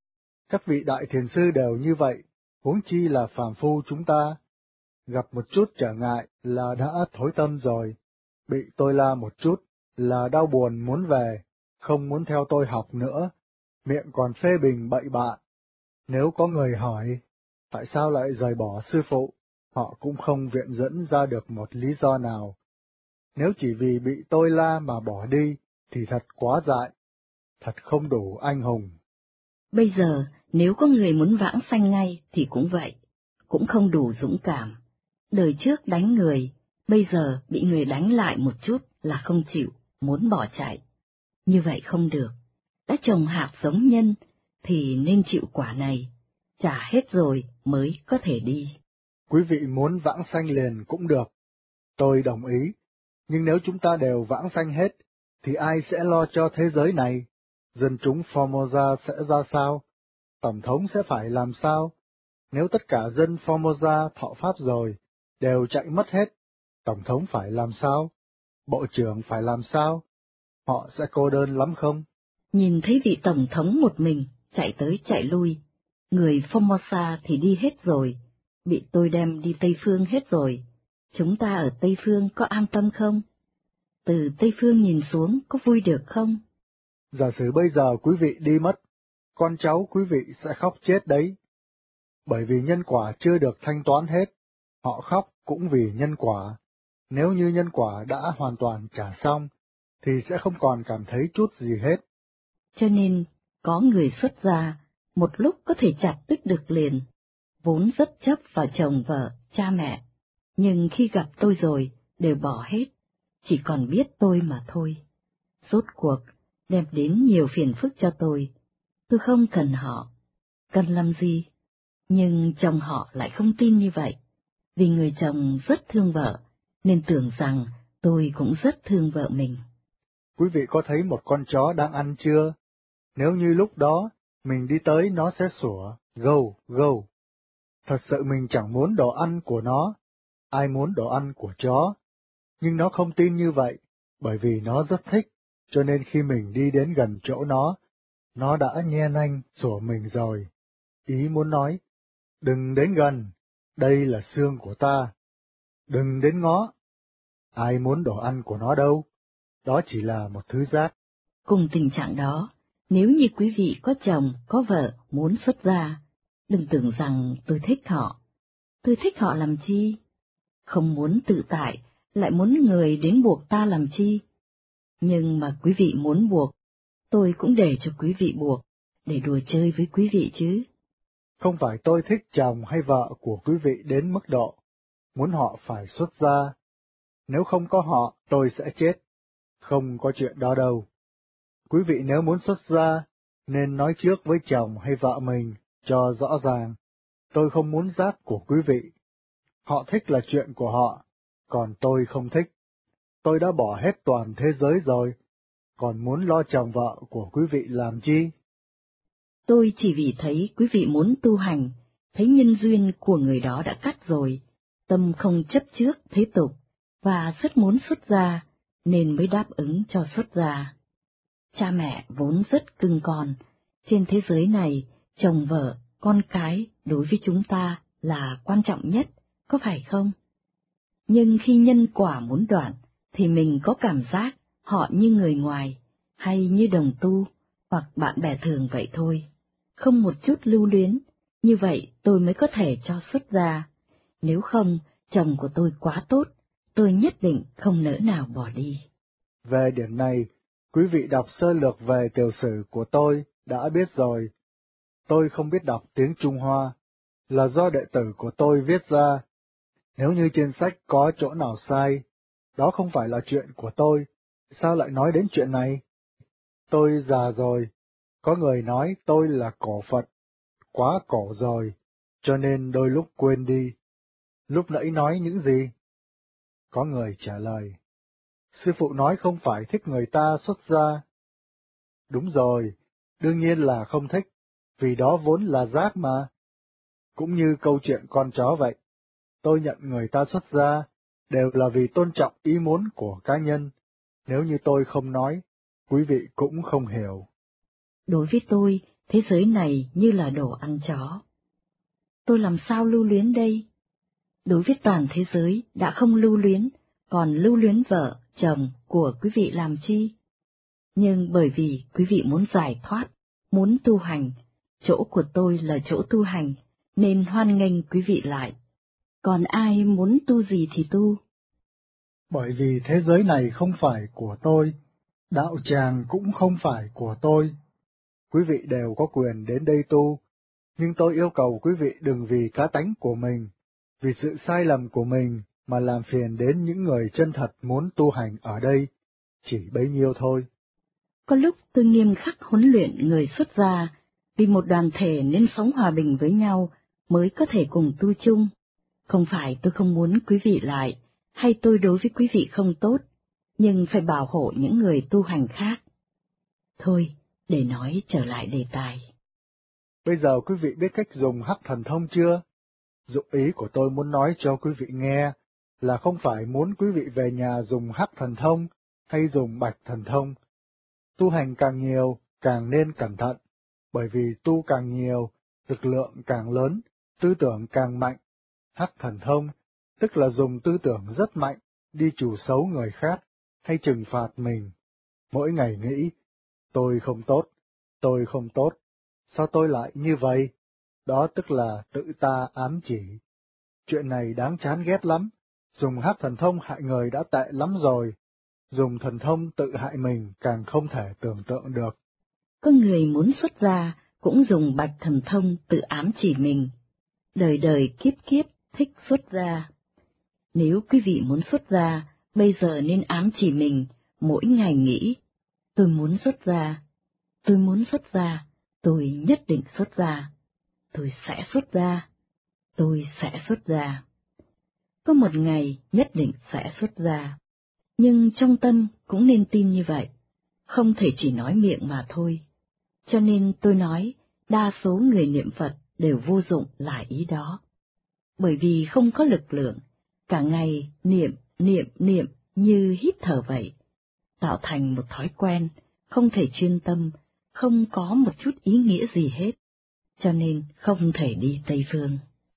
[SPEAKER 2] Các vị đại thiền sư đều như vậy, huống chi là phàm phu chúng ta. Gặp một chút trở ngại là đã thối tâm rồi, bị tôi la một chút là đau buồn muốn về, không muốn theo tôi học nữa, miệng còn phê bình bậy bạ. Nếu có người hỏi, tại sao lại rời bỏ sư phụ, họ cũng không viện dẫn ra được một lý do nào. Nếu chỉ vì bị tôi la mà bỏ đi, thì thật quá dại, thật không đủ anh hùng.
[SPEAKER 1] Bây giờ, nếu có người muốn vãng sanh ngay thì cũng vậy, cũng không đủ dũng cảm. Đời trước đánh người, bây giờ bị người đánh lại một chút là không chịu, muốn bỏ chạy. Như vậy không được. Đã trồng hạt giống nhân, thì nên chịu quả này. Trả hết rồi mới có thể đi.
[SPEAKER 2] Quý vị muốn vãng sanh liền cũng được. Tôi đồng ý. Nhưng nếu chúng ta đều vãng sanh hết, thì ai sẽ lo cho thế giới này? Dân chúng Formosa sẽ ra sao? Tổng thống sẽ phải làm sao? Nếu tất cả dân Formosa thọ pháp rồi, đều chạy mất hết, Tổng thống phải làm sao? Bộ trưởng phải làm sao? Họ sẽ cô đơn lắm không?
[SPEAKER 1] Nhìn thấy vị Tổng thống một mình, chạy tới chạy lui. Người Formosa thì đi hết rồi, bị tôi đem đi Tây Phương hết rồi. Chúng ta ở Tây Phương có an tâm không? Từ Tây Phương nhìn xuống có vui được không?
[SPEAKER 2] Giả sử bây giờ quý vị đi mất, con cháu quý vị sẽ khóc chết đấy. Bởi vì nhân quả chưa được thanh toán hết, họ khóc cũng vì nhân quả. Nếu như nhân quả đã hoàn toàn trả xong, thì sẽ không còn cảm thấy chút gì hết.
[SPEAKER 1] Cho nên, có người xuất gia, một lúc có thể chặt đứt được liền, vốn rất chấp vào chồng vợ, cha mẹ, nhưng khi gặp tôi rồi, đều bỏ hết, chỉ còn biết tôi mà thôi. Rốt cuộc, đem đến nhiều phiền phức cho tôi, tôi không cần họ, cần làm gì? Nhưng chồng họ lại không tin như vậy, vì người chồng rất thương vợ, nên tưởng rằng tôi cũng rất thương vợ mình.
[SPEAKER 2] Quý vị có thấy một con chó đang ăn chưa? Nếu như lúc đó, mình đi tới nó sẽ sủa, gâu, gâu. Thật sự mình chẳng muốn đồ ăn của nó, ai muốn đồ ăn của chó. Nhưng nó không tin như vậy, bởi vì nó rất thích, cho nên khi mình đi đến gần chỗ nó, nó đã nhe nanh sủa mình rồi. Ý muốn nói, đừng đến gần, đây là xương của ta. Đừng đến ngó, ai muốn đồ ăn của nó đâu, đó chỉ là một thứ rác.
[SPEAKER 1] Cùng tình trạng đó, nếu như quý vị có chồng, có vợ, muốn xuất gia, đừng tưởng rằng tôi thích họ. Tôi thích họ làm chi? Không muốn tự tại, lại muốn người đến buộc ta làm chi? Nhưng mà quý vị muốn buộc, tôi cũng để cho quý vị buộc, để đùa chơi với quý vị chứ.
[SPEAKER 2] Không phải tôi thích chồng hay vợ của quý vị đến mức độ, muốn họ phải xuất gia. Nếu không có họ, tôi sẽ chết. Không có chuyện đó đâu. Quý vị nếu muốn xuất gia, nên nói trước với chồng hay vợ mình, cho rõ ràng. Tôi không muốn giác của quý vị. Họ thích là chuyện của họ, còn tôi không thích. Tôi đã bỏ hết toàn thế giới rồi, còn muốn lo chồng vợ của quý vị làm chi?
[SPEAKER 1] Tôi chỉ vì thấy quý vị muốn tu hành, thấy nhân duyên của người đó đã cắt rồi, tâm không chấp trước thế tục, và rất muốn xuất gia, nên mới đáp ứng cho xuất gia. Cha mẹ vốn rất cưng con, trên thế giới này, chồng vợ, con cái đối với chúng ta là quan trọng nhất, có phải không? Nhưng khi nhân quả muốn đoạn, thì mình có cảm giác họ như người ngoài, hay như đồng tu, hoặc bạn bè thường vậy thôi, không một chút lưu luyến, như vậy tôi mới có thể cho xuất gia. Nếu không, chồng của tôi quá tốt, tôi nhất định không nỡ nào bỏ đi.
[SPEAKER 2] Về điểm này, quý vị đọc sơ lược về tiểu sử của tôi đã biết rồi. Tôi không biết đọc tiếng Trung Hoa, là do đệ tử của tôi viết ra. Nếu như trên sách có chỗ nào sai, đó không phải là chuyện của tôi, sao lại nói đến chuyện này? Tôi già rồi, có người nói tôi là cổ Phật, quá cổ rồi, cho nên đôi lúc quên đi. Lúc nãy nói những gì? Có người trả lời, sư phụ nói không phải thích người ta xuất gia. Đúng rồi, đương nhiên là không thích, vì đó vốn là giác mà. Cũng như câu chuyện con chó vậy, tôi nhận người ta xuất gia, đều là vì tôn trọng ý muốn của cá nhân, nếu như tôi không nói, quý vị cũng không hiểu.
[SPEAKER 1] Đối với tôi, thế giới này như là đồ ăn chó. Tôi làm sao lưu luyến đây? Đối với toàn thế giới đã không lưu luyến, còn lưu luyến vợ, chồng của quý vị làm chi? Nhưng bởi vì quý vị muốn giải thoát, muốn tu hành, chỗ của tôi là chỗ tu hành, nên hoan nghênh quý vị lại. Còn ai muốn tu gì thì tu.
[SPEAKER 2] Bởi vì thế giới này không phải của tôi, đạo tràng cũng không phải của tôi. Quý vị đều có quyền đến đây tu, nhưng tôi yêu cầu quý vị đừng vì cá tánh của mình, vì sự sai lầm của mình mà làm phiền đến những người chân thật muốn tu hành ở đây, chỉ bấy nhiêu thôi.
[SPEAKER 1] Có lúc tôi nghiêm khắc huấn luyện người xuất gia, vì một đoàn thể nên sống hòa bình với nhau mới có thể cùng tu chung. Không phải tôi không muốn quý vị lại, hay tôi đối với quý vị không tốt, nhưng phải bảo hộ những người tu hành khác. Thôi, để nói trở lại đề tài.
[SPEAKER 2] Bây giờ quý vị biết cách dùng hắc thần thông chưa? Dụng ý của tôi muốn nói cho quý vị nghe là không phải muốn quý vị về nhà dùng hắc thần thông hay dùng bạch thần thông. Tu hành càng nhiều, càng nên cẩn thận, bởi vì tu càng nhiều, lực lượng càng lớn, tư tưởng càng mạnh. Hắc thần thông, tức là dùng tư tưởng rất mạnh, đi trù xấu người khác, hay trừng phạt mình. Mỗi ngày nghĩ, tôi không tốt, tôi không tốt, sao tôi lại như vậy? Đó tức là tự ta ám chỉ. Chuyện này đáng chán ghét lắm, dùng hắc thần thông hại người đã tệ lắm rồi, dùng thần thông tự hại mình càng không thể tưởng tượng được.
[SPEAKER 1] Có người muốn xuất gia cũng dùng bạch thần thông tự ám chỉ mình. Đời đời kiếp kiếp thích xuất gia. Nếu quý vị muốn xuất gia, bây giờ nên ám chỉ mình, mỗi ngày nghĩ, tôi muốn xuất gia, tôi muốn xuất gia, tôi nhất định xuất gia, tôi sẽ xuất gia, tôi sẽ xuất gia. Có một ngày nhất định sẽ xuất gia, nhưng trong tâm cũng nên tin như vậy, không thể chỉ nói miệng mà thôi. Cho nên tôi nói, đa số người niệm Phật đều vô dụng là ý đó. Bởi vì không có lực lượng, cả ngày niệm, niệm, niệm như hít thở vậy, tạo thành một thói quen, không thể chuyên tâm, không có một chút ý nghĩa gì hết, cho nên không thể đi Tây Phương.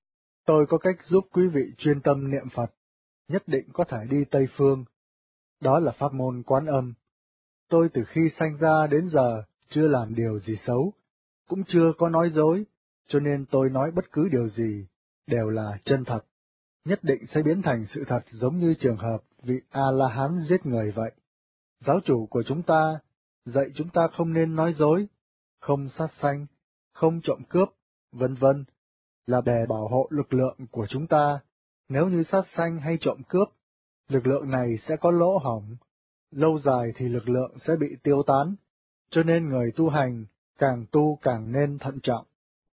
[SPEAKER 2] Tôi có cách giúp quý vị chuyên tâm niệm Phật, nhất định có thể đi Tây Phương. Đó là pháp môn Quán Âm. Tôi từ khi sanh ra đến giờ chưa làm điều gì xấu, cũng chưa có nói dối, cho nên tôi nói bất cứ điều gì đều là chân thật, nhất định sẽ biến thành sự thật, giống như trường hợp vị A-la-hán giết người vậy. Giáo chủ của chúng ta dạy chúng ta không nên nói dối, không sát sanh, không trộm cướp, vân vân, là để bảo hộ lực lượng của chúng ta. Nếu như sát sanh hay trộm cướp, lực lượng này sẽ có lỗ hổng, lâu dài thì lực lượng sẽ bị tiêu tán, cho nên người tu hành càng tu càng nên thận trọng.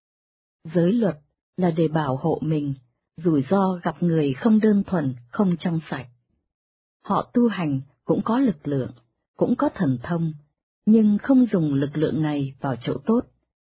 [SPEAKER 1] Giới luật là để bảo hộ mình, rủi ro gặp người không đơn thuần, không trong sạch. Họ tu hành cũng có lực lượng, cũng có thần thông, nhưng không dùng lực lượng này vào chỗ tốt,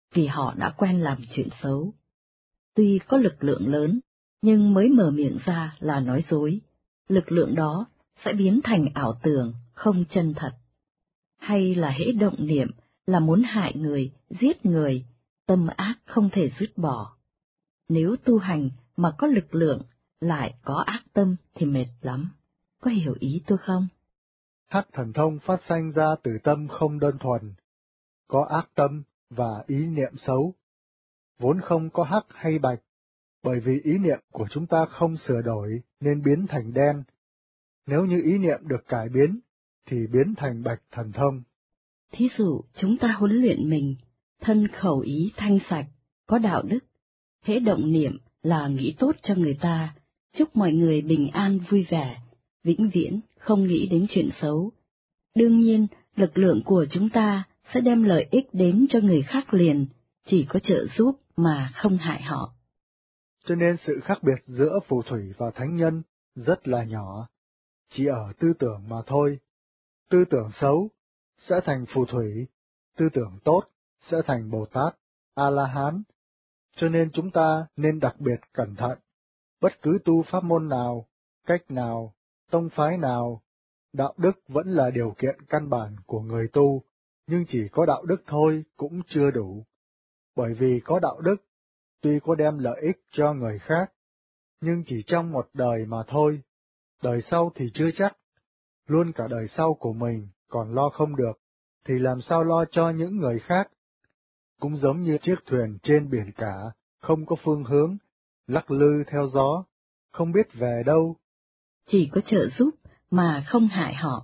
[SPEAKER 1] vì họ đã quen làm chuyện xấu. Tuy có lực lượng lớn, nhưng mới mở miệng ra là nói dối, lực lượng đó sẽ biến thành ảo tưởng, không chân thật. Hay là hễ động niệm là muốn hại người, giết người, tâm ác không thể dứt bỏ. Nếu tu hành mà có lực lượng, lại có ác tâm thì mệt lắm. Có hiểu ý tôi không?
[SPEAKER 2] Hắc thần thông phát sanh ra từ tâm không đơn thuần, có ác tâm và ý niệm xấu. Vốn không có hắc hay bạch, bởi vì ý niệm của chúng ta không sửa đổi nên biến thành đen. Nếu như ý niệm được cải biến, thì biến thành bạch thần thông.
[SPEAKER 1] Thí dụ chúng ta huấn luyện mình, thân khẩu ý thanh sạch, có đạo đức. Hễ động niệm là nghĩ tốt cho người ta, chúc mọi người bình an vui vẻ, vĩnh viễn không nghĩ đến chuyện xấu. Đương nhiên, lực lượng của chúng ta sẽ đem lợi ích đến cho người khác liền, chỉ có trợ giúp mà không hại họ.
[SPEAKER 2] Cho nên sự khác biệt giữa phù thủy và thánh nhân rất là nhỏ, chỉ ở tư tưởng mà thôi. Tư tưởng xấu sẽ thành phù thủy, tư tưởng tốt sẽ thành Bồ Tát, A-la-hán. Cho nên chúng ta nên đặc biệt cẩn thận. Bất cứ tu pháp môn nào, cách nào, tông phái nào, đạo đức vẫn là điều kiện căn bản của người tu, nhưng chỉ có đạo đức thôi cũng chưa đủ. Bởi vì có đạo đức, tuy có đem lợi ích cho người khác, nhưng chỉ trong một đời mà thôi, đời sau thì chưa chắc. Luôn cả đời sau của mình còn lo không được, thì làm sao lo cho những người khác? Cũng giống như chiếc thuyền trên biển cả, không có phương hướng, lắc lư theo gió, không biết về đâu.
[SPEAKER 1] Chỉ có trợ giúp mà không hại họ.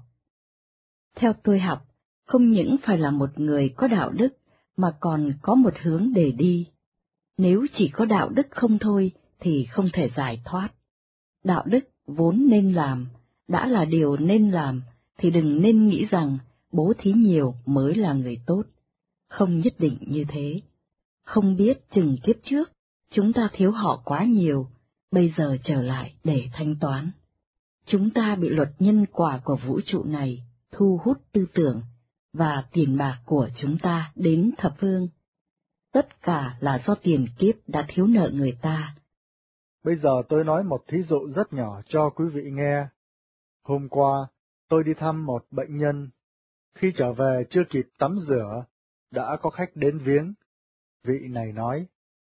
[SPEAKER 1] Theo tôi học, không những phải là một người có đạo đức, mà còn có một hướng để đi. Nếu chỉ có đạo đức không thôi, thì không thể giải thoát. Đạo đức vốn nên làm, đã là điều nên làm, thì đừng nên nghĩ rằng bố thí nhiều mới là người tốt. Không nhất định như thế. Không biết chừng kiếp trước, chúng ta thiếu họ quá nhiều, bây giờ trở lại để thanh toán. Chúng ta bị luật nhân quả của vũ trụ này thu hút tư tưởng, và tiền bạc của chúng ta đến thập phương. Tất cả là do tiền kiếp đã thiếu nợ người ta.
[SPEAKER 2] Bây giờ tôi nói một thí dụ rất nhỏ cho quý vị nghe. Hôm qua, tôi đi thăm một bệnh nhân. Khi trở về chưa kịp tắm rửa, đã có khách đến viếng. Vị này nói,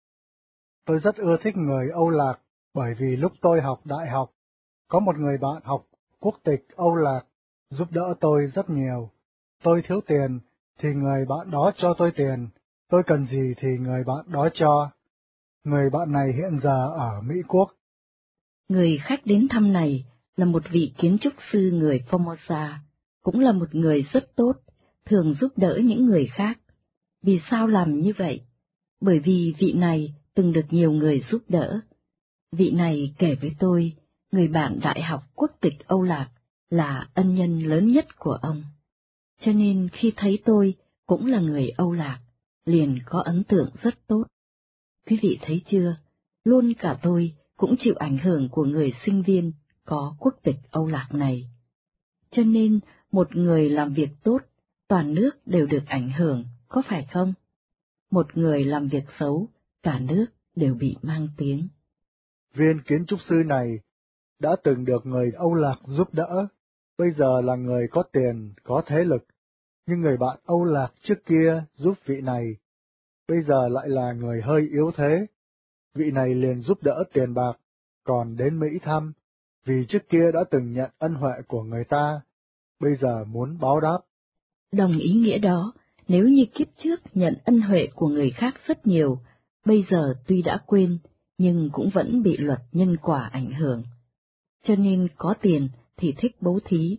[SPEAKER 2] tôi rất ưa thích người Âu Lạc, bởi vì lúc tôi học đại học, có một người bạn học quốc tịch Âu Lạc, giúp đỡ tôi rất nhiều. Tôi thiếu tiền, thì người bạn đó cho tôi tiền, tôi cần gì thì người bạn đó cho. Người bạn này hiện giờ ở Mỹ Quốc.
[SPEAKER 1] Người khách đến thăm này là một vị kiến trúc sư người Formosa, cũng là một người rất tốt, thường giúp đỡ những người khác. Vì sao làm như vậy? Bởi vì vị này từng được nhiều người giúp đỡ. Vị này kể với tôi, người bạn đại học quốc tịch Âu Lạc là ân nhân lớn nhất của ông. Cho nên khi thấy tôi cũng là người Âu Lạc, liền có ấn tượng rất tốt. Quý vị thấy chưa, luôn cả tôi cũng chịu ảnh hưởng của người sinh viên có quốc tịch Âu Lạc này. Cho nên một người làm việc tốt, toàn nước đều được ảnh hưởng, có phải không? Một người làm việc xấu, cả nước đều bị mang tiếng.
[SPEAKER 2] Viên kiến trúc sư này đã từng được người Âu Lạc giúp đỡ, bây giờ là người có tiền, có thế lực, nhưng người bạn Âu Lạc trước kia giúp vị này, bây giờ lại là người hơi yếu thế. Vị này liền giúp đỡ tiền bạc, còn đến Mỹ thăm, vì trước kia đã từng nhận ân huệ của người ta, bây giờ muốn báo đáp.
[SPEAKER 1] Đồng ý nghĩa đó, nếu như kiếp trước nhận ân huệ của người khác rất nhiều, bây giờ tuy đã quên, nhưng cũng vẫn bị luật nhân quả ảnh hưởng. Cho nên có tiền thì thích bố thí.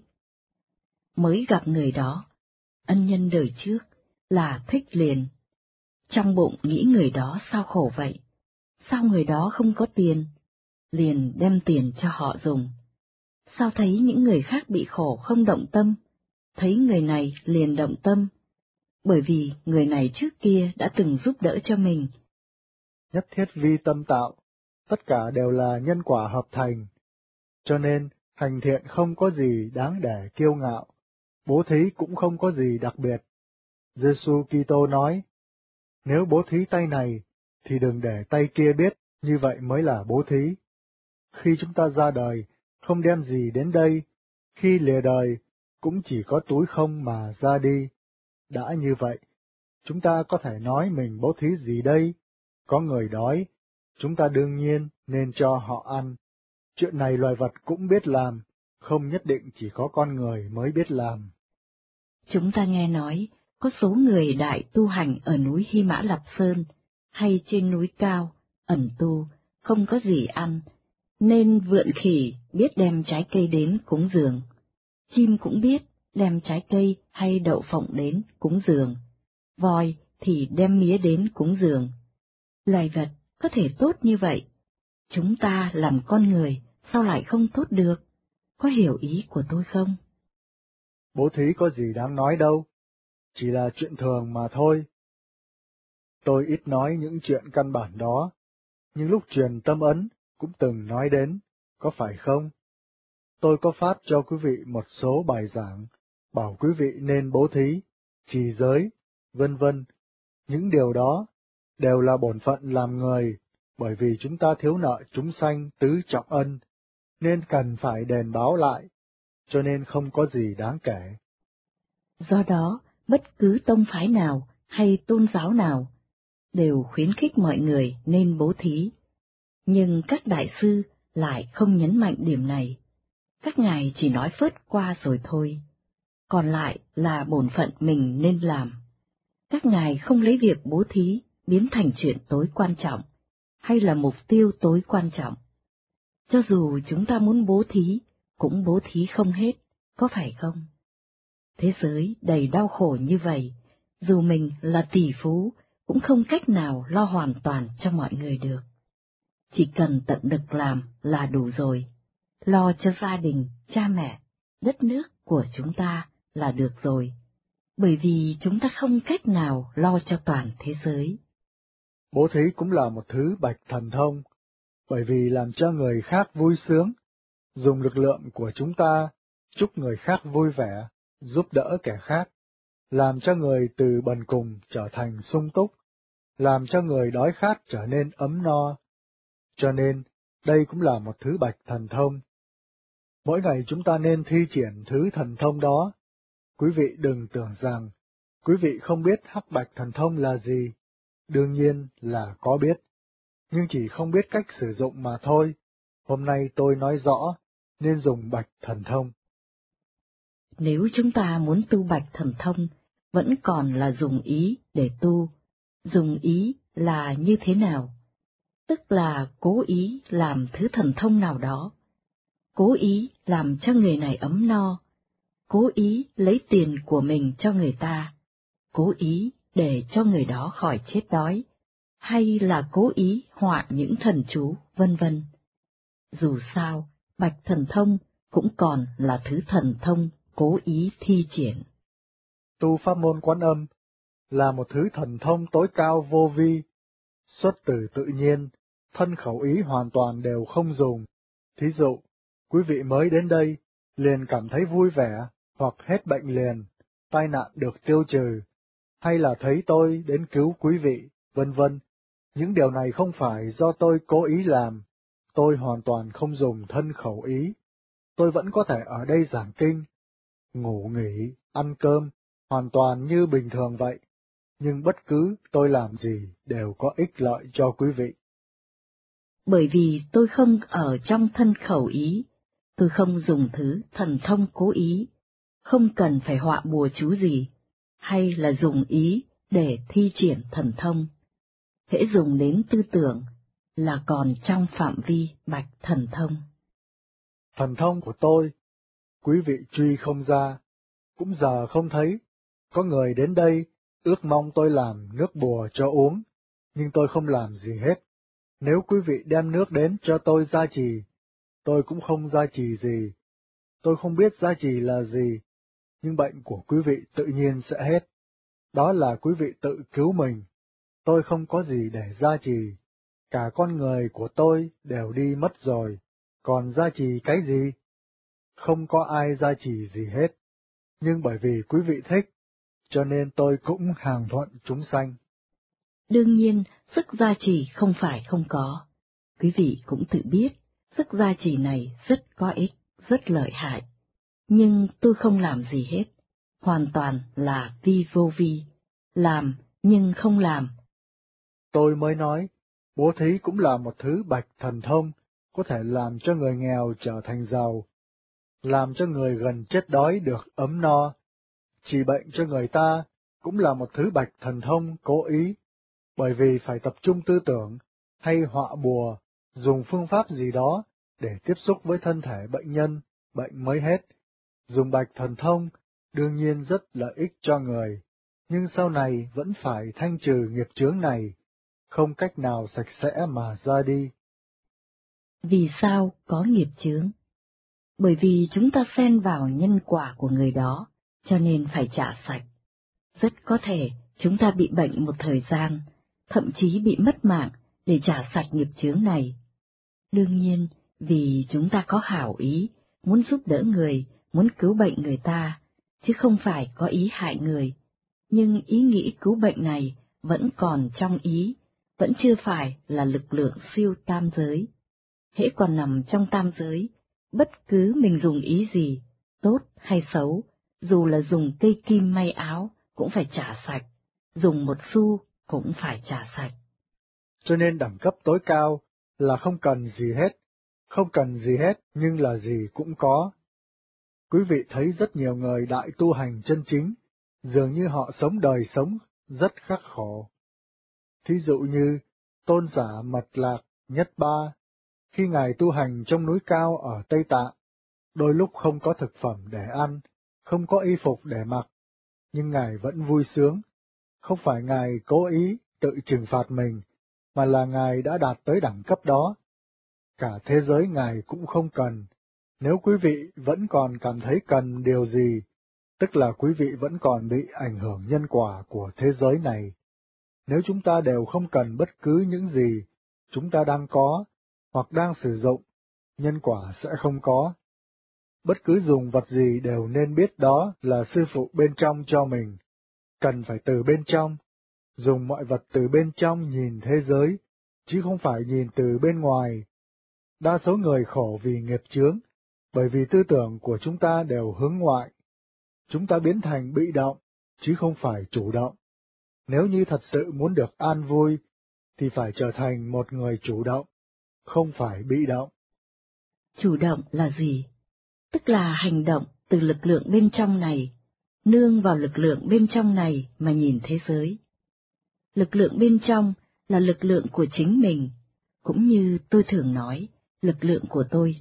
[SPEAKER 1] Mới gặp người đó, ân nhân đời trước, là thích liền. Trong bụng nghĩ người đó sao khổ vậy? Sao người đó không có tiền? Liền đem tiền cho họ dùng. Sao thấy những người khác bị khổ không động tâm? Thấy người này liền động tâm. Bởi vì người này trước kia đã từng giúp đỡ cho mình.
[SPEAKER 2] Nhất thiết vi tâm tạo, tất cả đều là nhân quả hợp thành. Cho nên, hành thiện không có gì đáng để kiêu ngạo, bố thí cũng không có gì đặc biệt. Giê-xu Kitô nói, Nếu bố thí tay này, thì đừng để tay kia biết, như vậy mới là bố thí. Khi chúng ta ra đời, không đem gì đến đây, khi lìa đời, cũng chỉ có túi không mà ra đi. Đã như vậy, chúng ta có thể nói mình bố thí gì đây? Có người đói, chúng ta đương nhiên nên cho họ ăn. Chuyện này loài vật cũng biết làm, không nhất định chỉ có con người mới biết làm.
[SPEAKER 1] Chúng ta nghe nói, có số người đại tu hành ở núi Hy Mã Lạp Sơn, hay trên núi cao, ẩn tu, không có gì ăn, nên vượn khỉ biết đem trái cây đến cúng dường. Chim cũng biết đem trái cây hay đậu phộng đến cúng dường. Voi thì đem mía đến cúng dường. Loài vật có thể tốt như vậy. Chúng ta làm con người sao lại không tốt được? Có hiểu ý của tôi không?
[SPEAKER 2] Bố thí có gì đáng nói đâu, chỉ là chuyện thường mà thôi. Tôi ít nói những chuyện căn bản đó, nhưng lúc truyền tâm ấn cũng từng nói đến, có phải không? Tôi có phát cho quý vị một số bài giảng, bảo quý vị nên bố thí, trì giới, vân vân. Những điều đó đều là bổn phận làm người, bởi vì chúng ta thiếu nợ chúng sanh tứ trọng ân, nên cần phải đền báo lại, cho nên không có gì đáng kể.
[SPEAKER 1] Do đó, bất cứ tông phái nào hay tôn giáo nào đều khuyến khích mọi người nên bố thí. Nhưng các đại sư lại không nhấn mạnh điểm này. Các ngài chỉ nói phớt qua rồi thôi. Còn lại là bổn phận mình nên làm. Các ngài không lấy việc bố thí biến thành chuyện tối quan trọng, hay là mục tiêu tối quan trọng. Cho dù chúng ta muốn bố thí, cũng bố thí không hết, có phải không? Thế giới đầy đau khổ như vậy, dù mình là tỷ phú, cũng không cách nào lo hoàn toàn cho mọi người được. Chỉ cần tận lực làm là đủ rồi. Lo cho gia đình, cha mẹ, đất nước của chúng ta là được rồi. Bởi vì chúng ta không cách nào lo cho toàn thế giới.
[SPEAKER 2] Bố thí cũng là một thứ bạch thần thông, bởi vì làm cho người khác vui sướng, dùng lực lượng của chúng ta, chúc người khác vui vẻ, giúp đỡ kẻ khác, làm cho người từ bần cùng trở thành sung túc, làm cho người đói khát trở nên ấm no. Cho nên, đây cũng là một thứ bạch thần thông. Mỗi ngày chúng ta nên thi triển thứ thần thông đó. Quý vị đừng tưởng rằng, quý vị không biết hắc bạch thần thông là gì. Đương nhiên là có biết, nhưng chỉ không biết cách sử dụng mà thôi. Hôm nay tôi nói rõ, nên dùng bạch thần thông.
[SPEAKER 1] Nếu chúng ta muốn tu bạch thần thông, vẫn còn là dùng ý để tu. Dùng ý là như thế nào? Tức là cố ý làm thứ thần thông nào đó. Cố ý làm cho người này ấm no. Cố ý lấy tiền của mình cho người ta. Cố ý để cho người đó khỏi chết đói. Hay là cố ý họa những thần chú, vân vân. Dù sao, bạch thần thông cũng còn là thứ thần thông cố ý thi triển.
[SPEAKER 2] Tu pháp môn Quán Âm là một thứ thần thông tối cao vô vi, xuất từ tự nhiên, thân khẩu ý hoàn toàn đều không dùng. Thí dụ, quý vị mới đến đây, liền cảm thấy vui vẻ, hoặc hết bệnh liền, tai nạn được tiêu trừ, hay là thấy tôi đến cứu quý vị, vân vân. Những điều này không phải do tôi cố ý làm, tôi hoàn toàn không dùng thân khẩu ý. Tôi vẫn có thể ở đây giảng kinh, ngủ nghỉ, ăn cơm, hoàn toàn như bình thường vậy, nhưng bất cứ tôi làm gì đều có ích lợi cho quý vị.
[SPEAKER 1] Bởi vì tôi không ở trong thân khẩu ý, tôi không dùng thứ thần thông cố ý, không cần phải họa bùa chú gì, hay là dùng ý để thi triển thần thông. Hễ dùng đến tư tưởng là còn trong phạm vi bạch thần thông.
[SPEAKER 2] Thần thông của tôi, quý vị truy không ra, cũng giờ không thấy. Có người đến đây, ước mong tôi làm nước bùa cho uống, nhưng tôi không làm gì hết. Nếu quý vị đem nước đến cho tôi gia trì, tôi cũng không gia trì gì. Tôi không biết gia trì là gì, nhưng bệnh của quý vị tự nhiên sẽ hết. Đó là quý vị tự cứu mình. Tôi không có gì để gia trì. Cả con người của tôi đều đi mất rồi, còn gia trì cái gì? Không có ai gia trì gì hết. Nhưng bởi vì quý vị thích, cho nên tôi cũng hàng thuận chúng sanh.
[SPEAKER 1] Đương nhiên, sức gia trì không phải không có. Quý vị cũng tự biết, sức gia trì này rất có ích, rất lợi hại. Nhưng tôi không làm gì hết, hoàn toàn là vi vô vi, làm nhưng không làm.
[SPEAKER 2] Tôi mới nói, bố thí cũng là một thứ bạch thần thông, có thể làm cho người nghèo trở thành giàu, làm cho người gần chết đói được ấm no. Trị bệnh cho người ta cũng là một thứ bạch thần thông cố ý, bởi vì phải tập trung tư tưởng, hay họa bùa, dùng phương pháp gì đó để tiếp xúc với thân thể bệnh nhân, bệnh mới hết. Dùng bạch thần thông đương nhiên rất lợi ích cho người, nhưng sau này vẫn phải thanh trừ nghiệp chướng này, không cách nào sạch sẽ mà ra đi.
[SPEAKER 1] Vì sao có nghiệp chướng? Bởi vì chúng ta xen vào nhân quả của người đó, cho nên phải trả sạch. Rất có thể chúng ta bị bệnh một thời gian, thậm chí bị mất mạng để trả sạch nghiệp chướng này. Đương nhiên, vì chúng ta có hảo ý, muốn giúp đỡ người, muốn cứu bệnh người ta, chứ không phải có ý hại người. Nhưng ý nghĩ cứu bệnh này vẫn còn trong ý, vẫn chưa phải là lực lượng siêu tam giới. Hễ còn nằm trong tam giới, bất cứ mình dùng ý gì, tốt hay xấu, dù là dùng cây kim may áo, cũng phải trả sạch, dùng một xu cũng phải trả sạch.
[SPEAKER 2] Cho nên đẳng cấp tối cao là không cần gì hết, không cần gì hết nhưng là gì cũng có. Quý vị thấy rất nhiều người đại tu hành chân chính, dường như họ sống đời sống rất khắc khổ. Thí dụ như tôn giả Mật Lạc Nhất Ba, khi Ngài tu hành trong núi cao ở Tây Tạng, đôi lúc không có thực phẩm để ăn, không có y phục để mặc, nhưng Ngài vẫn vui sướng. Không phải Ngài cố ý tự trừng phạt mình, mà là Ngài đã đạt tới đẳng cấp đó. Cả thế giới Ngài cũng không cần. Nếu quý vị vẫn còn cảm thấy cần điều gì, tức là quý vị vẫn còn bị ảnh hưởng nhân quả của thế giới này. Nếu chúng ta đều không cần bất cứ những gì chúng ta đang có, hoặc đang sử dụng, nhân quả sẽ không có. Bất cứ dùng vật gì đều nên biết đó là sư phụ bên trong cho mình, cần phải từ bên trong, dùng mọi vật từ bên trong nhìn thế giới, chứ không phải nhìn từ bên ngoài. Đa số người khổ vì nghiệp chướng, bởi vì tư tưởng của chúng ta đều hướng ngoại. Chúng ta biến thành bị động, chứ không phải chủ động. Nếu như thật sự muốn được an vui, thì phải trở thành một người chủ động, không phải bị động.
[SPEAKER 1] Chủ động là gì? Tức là hành động từ lực lượng bên trong này, nương vào lực lượng bên trong này mà nhìn thế giới. Lực lượng bên trong là lực lượng của chính mình, cũng như tôi thường nói, lực lượng của tôi.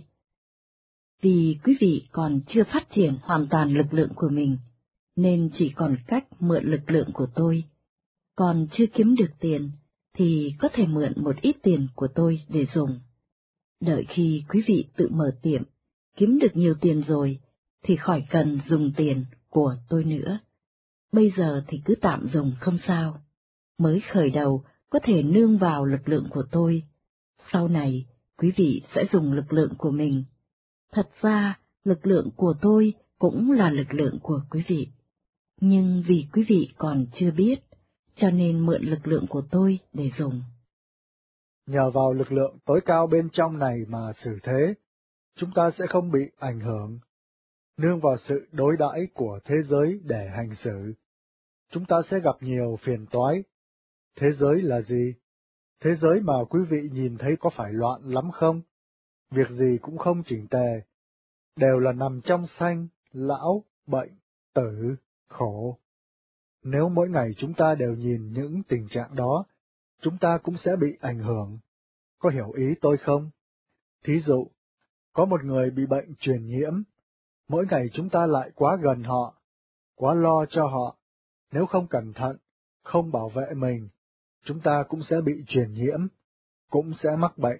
[SPEAKER 1] Vì quý vị còn chưa phát triển hoàn toàn lực lượng của mình, nên chỉ còn cách mượn lực lượng của tôi. Còn chưa kiếm được tiền, thì có thể mượn một ít tiền của tôi để dùng. Đợi khi quý vị tự mở tiệm, kiếm được nhiều tiền rồi, thì khỏi cần dùng tiền của tôi nữa. Bây giờ thì cứ tạm dùng không sao. Mới khởi đầu có thể nương vào lực lượng của tôi. Sau này, quý vị sẽ dùng lực lượng của mình. Thật ra, lực lượng của tôi cũng là lực lượng của quý vị. Nhưng vì quý vị còn chưa biết, cho nên mượn lực lượng của tôi để dùng.
[SPEAKER 2] Nhờ vào lực lượng tối cao bên trong này mà xử thế, chúng ta sẽ không bị ảnh hưởng. Nương vào sự đối đãi của thế giới để hành xử, chúng ta sẽ gặp nhiều phiền toái. Thế giới là gì? Thế giới mà quý vị nhìn thấy có phải loạn lắm không? Việc gì cũng không chỉnh tề, đều là nằm trong sanh, lão, bệnh, tử, khổ. Nếu mỗi ngày chúng ta đều nhìn những tình trạng đó, chúng ta cũng sẽ bị ảnh hưởng. Có hiểu ý tôi không? Thí dụ, có một người bị bệnh truyền nhiễm, mỗi ngày chúng ta lại quá gần họ, quá lo cho họ, nếu không cẩn thận, không bảo vệ mình, chúng ta cũng sẽ bị truyền nhiễm, cũng sẽ mắc bệnh.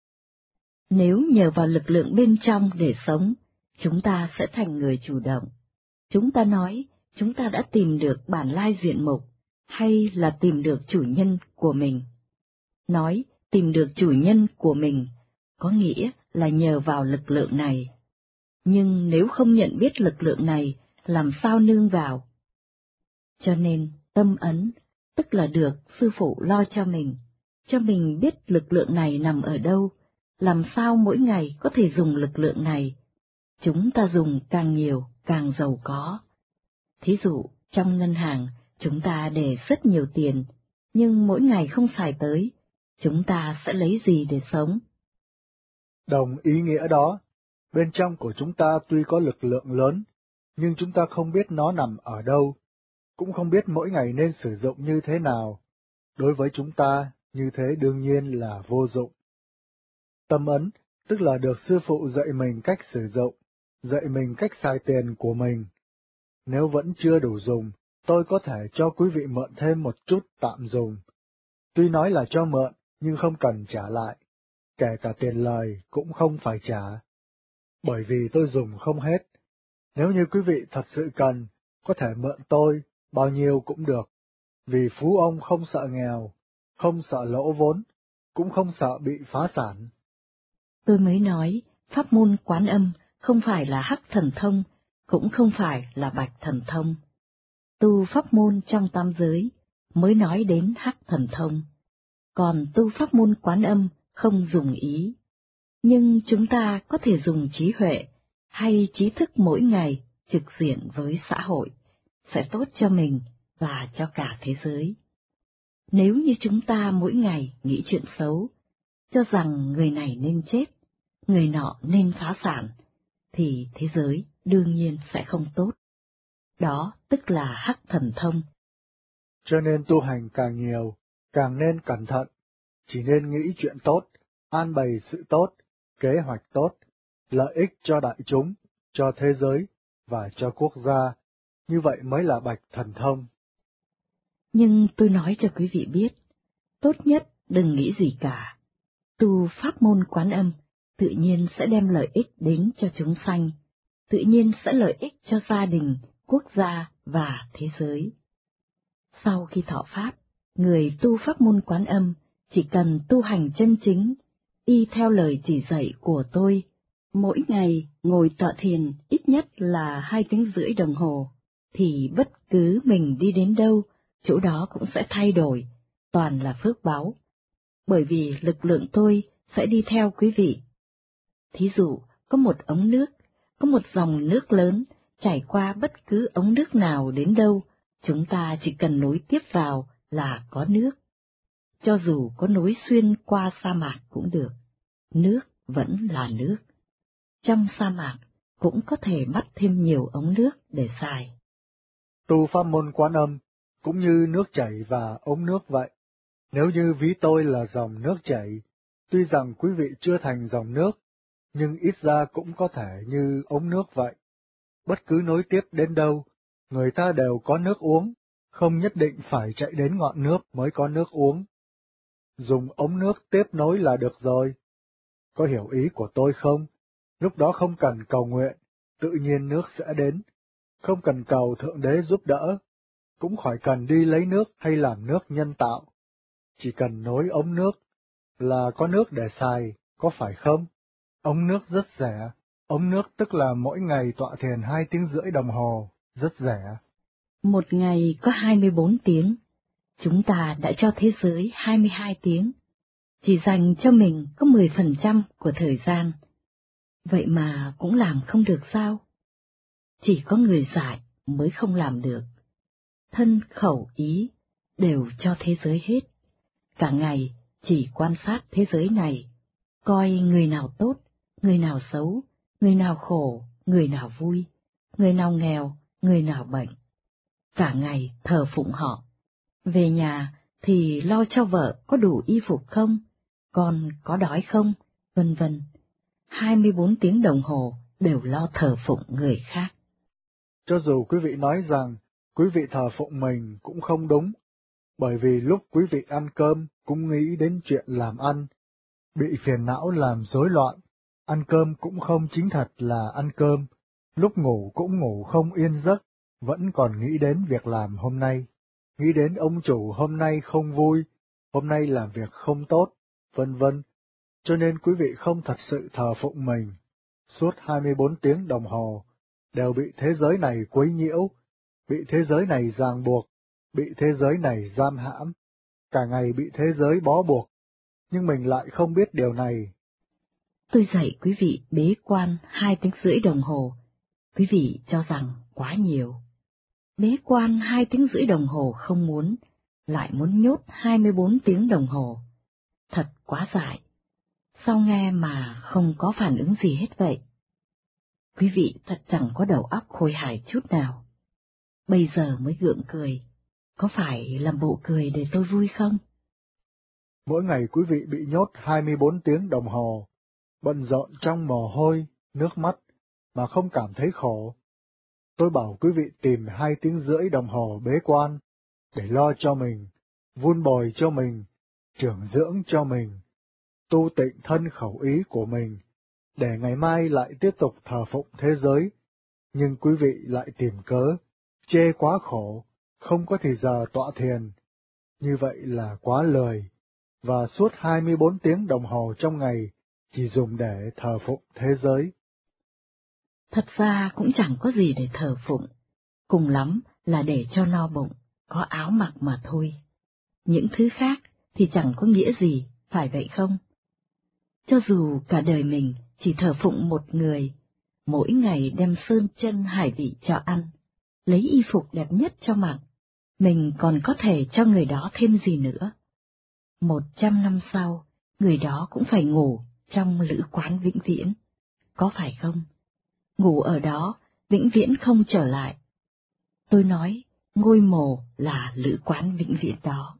[SPEAKER 1] Nếu nhờ vào lực lượng bên trong để sống, chúng ta sẽ thành người chủ động. Chúng ta nói, chúng ta đã tìm được bản lai diện mục, hay là tìm được chủ nhân của mình. Nói, tìm được chủ nhân của mình, có nghĩa là nhờ vào lực lượng này. Nhưng nếu không nhận biết lực lượng này, làm sao nương vào? Cho nên, tâm ấn tức là được sư phụ lo cho mình, cho mình biết lực lượng này nằm ở đâu, làm sao mỗi ngày có thể dùng lực lượng này. Chúng ta dùng càng nhiều, càng giàu có. Thí dụ, trong ngân hàng, chúng ta để rất nhiều tiền, nhưng mỗi ngày không xài tới, chúng ta sẽ lấy gì để sống?
[SPEAKER 2] Đồng ý nghĩa đó, bên trong của chúng ta tuy có lực lượng lớn, nhưng chúng ta không biết nó nằm ở đâu, cũng không biết mỗi ngày nên sử dụng như thế nào. Đối với chúng ta, như thế đương nhiên là vô dụng. Tâm ấn, tức là được sư phụ dạy mình cách sử dụng, dạy mình cách xài tiền của mình. Nếu vẫn chưa đủ dùng, tôi có thể cho quý vị mượn thêm một chút tạm dùng. Tuy nói là cho mượn, nhưng không cần trả lại, kể cả tiền lời cũng không phải trả. Bởi vì tôi dùng không hết. Nếu như quý vị thật sự cần, có thể mượn tôi, bao nhiêu cũng được. Vì phú ông không sợ nghèo, không sợ lỗ vốn, cũng không sợ bị phá sản.
[SPEAKER 1] Tôi mới nói, pháp môn Quán Âm không phải là hắc thần thông, cũng không phải là bạch thần thông. Tu pháp môn trong tam giới mới nói đến hắc thần thông, còn tu pháp môn Quán Âm không dùng ý. Nhưng chúng ta có thể dùng trí huệ hay trí thức mỗi ngày trực diện với xã hội, sẽ tốt cho mình và cho cả thế giới. Nếu như chúng ta mỗi ngày nghĩ chuyện xấu, cho rằng người này nên chết, người nọ nên phá sản, thì thế giới đương nhiên sẽ không tốt. Đó tức là hắc thần thông.
[SPEAKER 2] Cho nên tu hành càng nhiều, càng nên cẩn thận, chỉ nên nghĩ chuyện tốt, an bày sự tốt, kế hoạch tốt, lợi ích cho đại chúng, cho thế giới và cho quốc gia, như vậy mới là bạch thần thông.
[SPEAKER 1] Nhưng tôi nói cho quý vị biết, tốt nhất đừng nghĩ gì cả. Tu pháp môn Quán Âm tự nhiên sẽ đem lợi ích đến cho chúng sanh, tự nhiên sẽ lợi ích cho gia đình, quốc gia và thế giới. Sau khi thọ pháp, người tu pháp môn Quán Âm chỉ cần tu hành chân chính, y theo lời chỉ dạy của tôi, mỗi ngày ngồi tọa thiền ít nhất là hai tiếng rưỡi đồng hồ, thì bất cứ mình đi đến đâu, chỗ đó cũng sẽ thay đổi, toàn là phước báu. Bởi vì lực lượng tôi sẽ đi theo quý vị. Thí dụ, có một ống nước, có một dòng nước lớn, chảy qua bất cứ ống nước nào đến đâu, chúng ta chỉ cần nối tiếp vào là có nước. Cho dù có nối xuyên qua sa mạc cũng được, nước vẫn là nước. Trong sa mạc cũng có thể bắt thêm nhiều ống nước để xài.
[SPEAKER 2] Tu pháp môn Quán Âm cũng như nước chảy và ống nước vậy. Nếu như ví tôi là dòng nước chảy, tuy rằng quý vị chưa thành dòng nước, nhưng ít ra cũng có thể như ống nước vậy. Bất cứ nối tiếp đến đâu, người ta đều có nước uống, không nhất định phải chạy đến ngọn nước mới có nước uống. Dùng ống nước tiếp nối là được rồi. Có hiểu ý của tôi không? Lúc đó không cần cầu nguyện, tự nhiên nước sẽ đến. Không cần cầu Thượng Đế giúp đỡ, cũng khỏi cần đi lấy nước hay làm nước nhân tạo. Chỉ cần nối ống nước là có nước để xài, có phải không? Ống nước rất rẻ, ống nước tức là mỗi ngày tọa thiền hai tiếng rưỡi đồng hồ, rất rẻ.
[SPEAKER 1] Một ngày có hai mươi bốn tiếng, chúng ta đã cho thế giới hai mươi hai tiếng, chỉ dành cho mình có mười phần trăm của thời gian. Vậy mà cũng làm không được sao? Chỉ có người dại mới không làm được. Thân khẩu ý đều cho thế giới hết. Cả ngày chỉ quan sát thế giới này, coi người nào tốt, người nào xấu, người nào khổ, người nào vui, người nào nghèo, người nào bệnh. Cả ngày thờ phụng họ. Về nhà thì lo cho vợ có đủ y phục không, con có đói không, vân vân. hai mươi bốn tiếng đồng hồ đều lo thờ phụng người khác.
[SPEAKER 2] Cho dù quý vị nói rằng quý vị thờ phụng mình cũng không đúng, bởi vì lúc quý vị ăn cơm cũng nghĩ đến chuyện làm ăn, bị phiền não làm rối loạn, ăn cơm cũng không chính thật là ăn cơm, lúc ngủ cũng ngủ không yên giấc, vẫn còn nghĩ đến việc làm hôm nay, nghĩ đến ông chủ hôm nay không vui, hôm nay làm việc không tốt, vân vân. Cho nên quý vị không thật sự thờ phụng mình. Suốt hai mươi bốn tiếng đồng hồ, đều bị thế giới này quấy nhiễu, bị thế giới này ràng buộc, bị thế giới này giam hãm, cả ngày bị thế giới bó buộc, nhưng mình lại không biết điều này.
[SPEAKER 1] Tôi dạy quý vị bế quan hai tiếng rưỡi đồng hồ, quý vị cho rằng quá nhiều. Bế quan hai tiếng rưỡi đồng hồ không muốn, lại muốn nhốt hai mươi bốn tiếng đồng hồ. Thật quá dại. Sao nghe mà không có phản ứng gì hết vậy? Quý vị thật chẳng có đầu óc khôi hài chút nào. Bây giờ mới gượng cười, có phải làm bộ cười để tôi vui không?
[SPEAKER 2] Mỗi ngày quý vị bị nhốt hai mươi bốn tiếng đồng hồ, bận rộn trong mồ hôi, nước mắt, mà không cảm thấy khổ. Tôi bảo quý vị tìm hai tiếng rưỡi đồng hồ bế quan, để lo cho mình, vun bồi cho mình, trưởng dưỡng cho mình, tu tịnh thân khẩu ý của mình, để ngày mai lại tiếp tục thờ phụng thế giới. Nhưng quý vị lại tìm cớ, chê quá khổ, không có thì giờ tọa thiền. Như vậy là quá lười, và suốt hai mươi bốn tiếng đồng hồ trong ngày chỉ dùng để thờ phụng thế giới.
[SPEAKER 1] Thật ra cũng chẳng có gì để thờ phụng, cùng lắm là để cho no bụng, có áo mặc mà thôi. Những thứ khác thì chẳng có nghĩa gì, phải vậy không? Cho dù cả đời mình chỉ thờ phụng một người, mỗi ngày đem sơn chân hải vị cho ăn, lấy y phục đẹp nhất cho mặc, mình còn có thể cho người đó thêm gì nữa. Một trăm năm sau, người đó cũng phải ngủ trong lữ quán vĩnh viễn, có phải không? Ngủ ở đó, vĩnh viễn không trở lại. Tôi nói, ngôi mộ là lữ quán vĩnh viễn đó.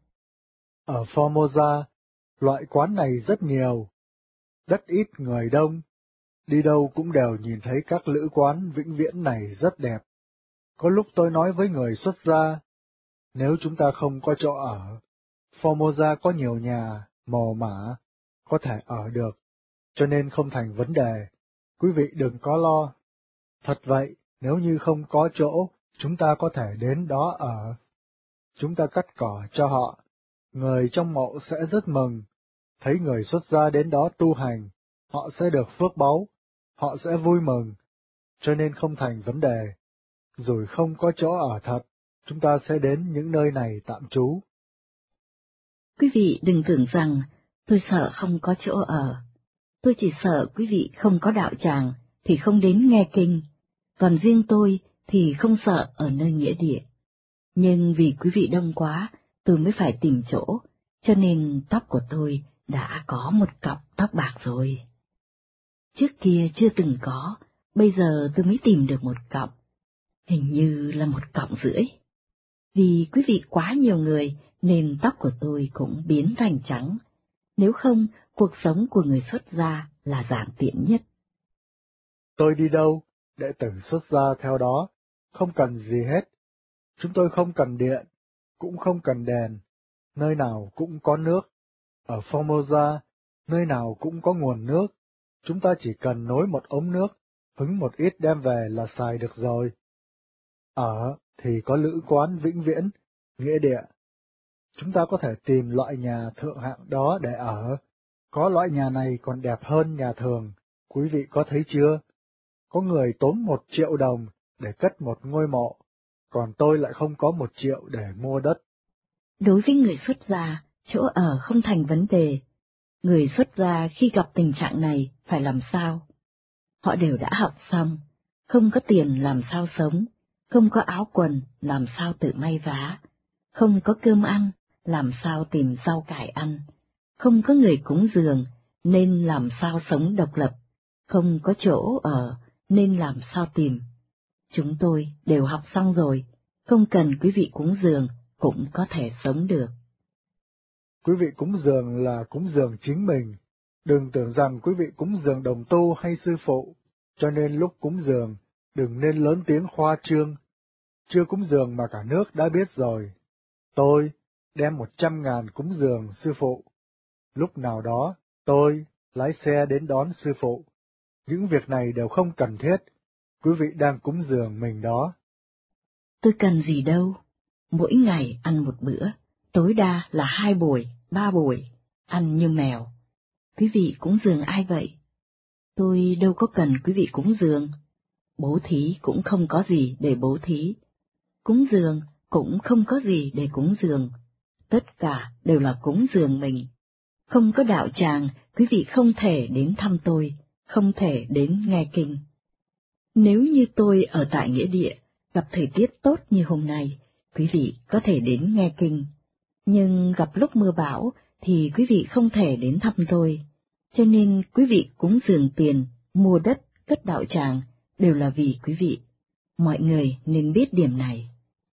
[SPEAKER 2] Ở Formosa, loại quán này rất nhiều, đất ít người đông, đi đâu cũng đều nhìn thấy các lữ quán vĩnh viễn này rất đẹp. Có lúc tôi nói với người xuất gia, nếu chúng ta không có chỗ ở, Formosa có nhiều nhà, mồ mả, có thể ở được, cho nên không thành vấn đề, quý vị đừng có lo. Thật vậy, nếu như không có chỗ, chúng ta có thể đến đó ở. Chúng ta cắt cỏ cho họ, người trong mộ sẽ rất mừng, thấy người xuất gia đến đó tu hành, họ sẽ được phước báu, họ sẽ vui mừng, cho nên không thành vấn đề. Rồi không có chỗ ở thật, chúng ta sẽ đến những nơi này tạm trú.
[SPEAKER 1] Quý vị đừng tưởng rằng tôi sợ không có chỗ ở. Tôi chỉ sợ quý vị không có đạo tràng thì không đến nghe kinh, còn riêng tôi thì không sợ ở nơi nghĩa địa. Nhưng vì quý vị đông quá, tôi mới phải tìm chỗ, cho nên tóc của tôi đã có một cọng tóc bạc rồi. Trước kia chưa từng có, bây giờ tôi mới tìm được một cọng, hình như là một cọng rưỡi. Vì quý vị quá nhiều người nên tóc của tôi cũng biến thành trắng, nếu không cuộc sống của người xuất gia là giản tiện nhất.
[SPEAKER 2] Tôi đi đâu, đệ tử xuất gia theo đó, không cần gì hết. Chúng tôi không cần điện, cũng không cần đèn, nơi nào cũng có nước. Ở Formosa, nơi nào cũng có nguồn nước, chúng ta chỉ cần nối một ống nước, hứng một ít đem về là xài được rồi. Ở thì có lữ quán vĩnh viễn, nghĩa địa. Chúng ta có thể tìm loại nhà thượng hạng đó để ở. Có loại nhà này còn đẹp hơn nhà thường, quý vị có thấy chưa? Có người tốn một triệu đồng để cất một ngôi mộ, còn tôi lại không có một triệu để mua đất.
[SPEAKER 1] Đối với người xuất gia, chỗ ở không thành vấn đề. Người xuất gia khi gặp tình trạng này phải làm sao? Họ đều đã học xong, không có tiền làm sao sống, không có áo quần làm sao tự may vá, không có cơm ăn làm sao tìm rau cải ăn, không có người cúng dường nên làm sao sống độc lập, không có chỗ ở nên làm sao tìm. Chúng tôi đều học xong rồi, không cần quý vị cúng dường cũng có thể sống được.
[SPEAKER 2] Quý vị cúng dường là cúng dường chính mình, đừng tưởng rằng quý vị cúng dường đồng tu hay sư phụ, cho nên lúc cúng dường, đừng nên lớn tiếng khoa trương. Chưa cúng dường mà cả nước đã biết rồi. Tôi đem một trăm ngàn cúng dường sư phụ. Lúc nào đó, tôi lái xe đến đón sư phụ. Những việc này đều không cần thiết, quý vị đang cúng dường mình đó.
[SPEAKER 1] Tôi cần gì đâu, mỗi ngày ăn một bữa, tối đa là hai buổi, ba buổi, ăn như mèo. Quý vị cúng dường ai vậy? Tôi đâu có cần quý vị cúng dường. Bố thí cũng không có gì để bố thí. Cúng dường cũng không có gì để cúng dường, tất cả đều là cúng dường mình. Không có đạo tràng, quý vị không thể đến thăm tôi, không thể đến nghe kinh. Nếu như tôi ở tại nghĩa địa, gặp thời tiết tốt như hôm nay, quý vị có thể đến nghe kinh. Nhưng gặp lúc mưa bão thì quý vị không thể đến thăm tôi. Cho nên quý vị cúng dường tiền, mua đất, cất đạo tràng đều là vì quý vị. Mọi người nên biết điểm này.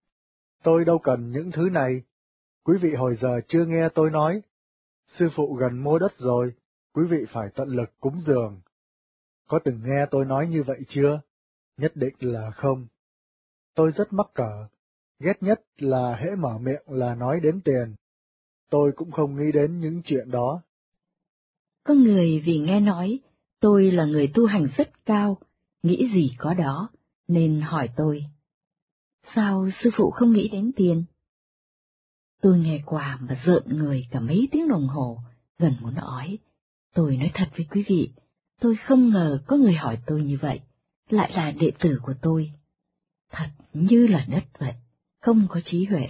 [SPEAKER 2] Tôi đâu cần những thứ này. Quý vị hồi giờ chưa nghe tôi nói. Sư phụ gần mua đất rồi, quý vị phải tận lực cúng dường. Có từng nghe tôi nói như vậy chưa? Nhất định là không. Tôi rất mắc cỡ, ghét nhất là hễ mở miệng là nói đến tiền. Tôi cũng không nghĩ đến những chuyện đó.
[SPEAKER 1] Có người vì nghe nói tôi là người tu hành rất cao, nghĩ gì có đó, nên hỏi tôi. Sao sư phụ không nghĩ đến tiền? Tôi nghe qua mà rợn người cả mấy tiếng đồng hồ, gần muốn ói. Tôi nói thật với quý vị, tôi không ngờ có người hỏi tôi như vậy, lại là đệ tử của tôi. Thật như là đất vậy, không có trí huệ.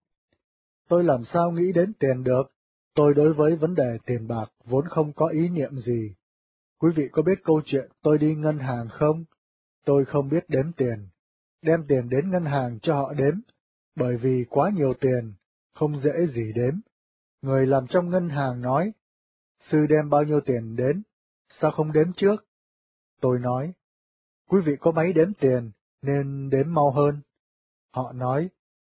[SPEAKER 2] Tôi làm sao nghĩ đến tiền được? Tôi đối với vấn đề tiền bạc vốn không có ý niệm gì. Quý vị có biết câu chuyện tôi đi ngân hàng không? Tôi không biết đếm tiền. Đem tiền đến ngân hàng cho họ đếm, bởi vì quá nhiều tiền, không dễ gì đếm. Người làm trong ngân hàng nói, sư đem bao nhiêu tiền đến, sao không đếm trước? Tôi nói, quý vị có máy đếm tiền, nên đếm mau hơn. Họ nói,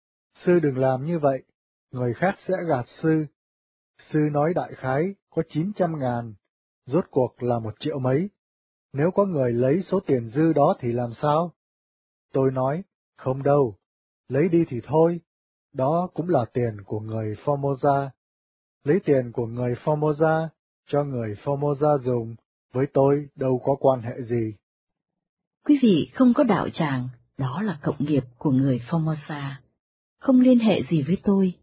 [SPEAKER 2] sư đừng làm như vậy, người khác sẽ gạt sư. Sư nói đại khái có chín trăm ngàn, rốt cuộc là một triệu mấy. Nếu có người lấy số tiền dư đó thì làm sao? Tôi nói, không đâu, lấy đi thì thôi, đó cũng là tiền của người Formosa. Lấy tiền của người Formosa, cho người Formosa dùng, với tôi đâu có quan hệ gì.
[SPEAKER 1] Quý vị không có đạo tràng, đó là cộng nghiệp của người Formosa, không liên hệ gì với tôi.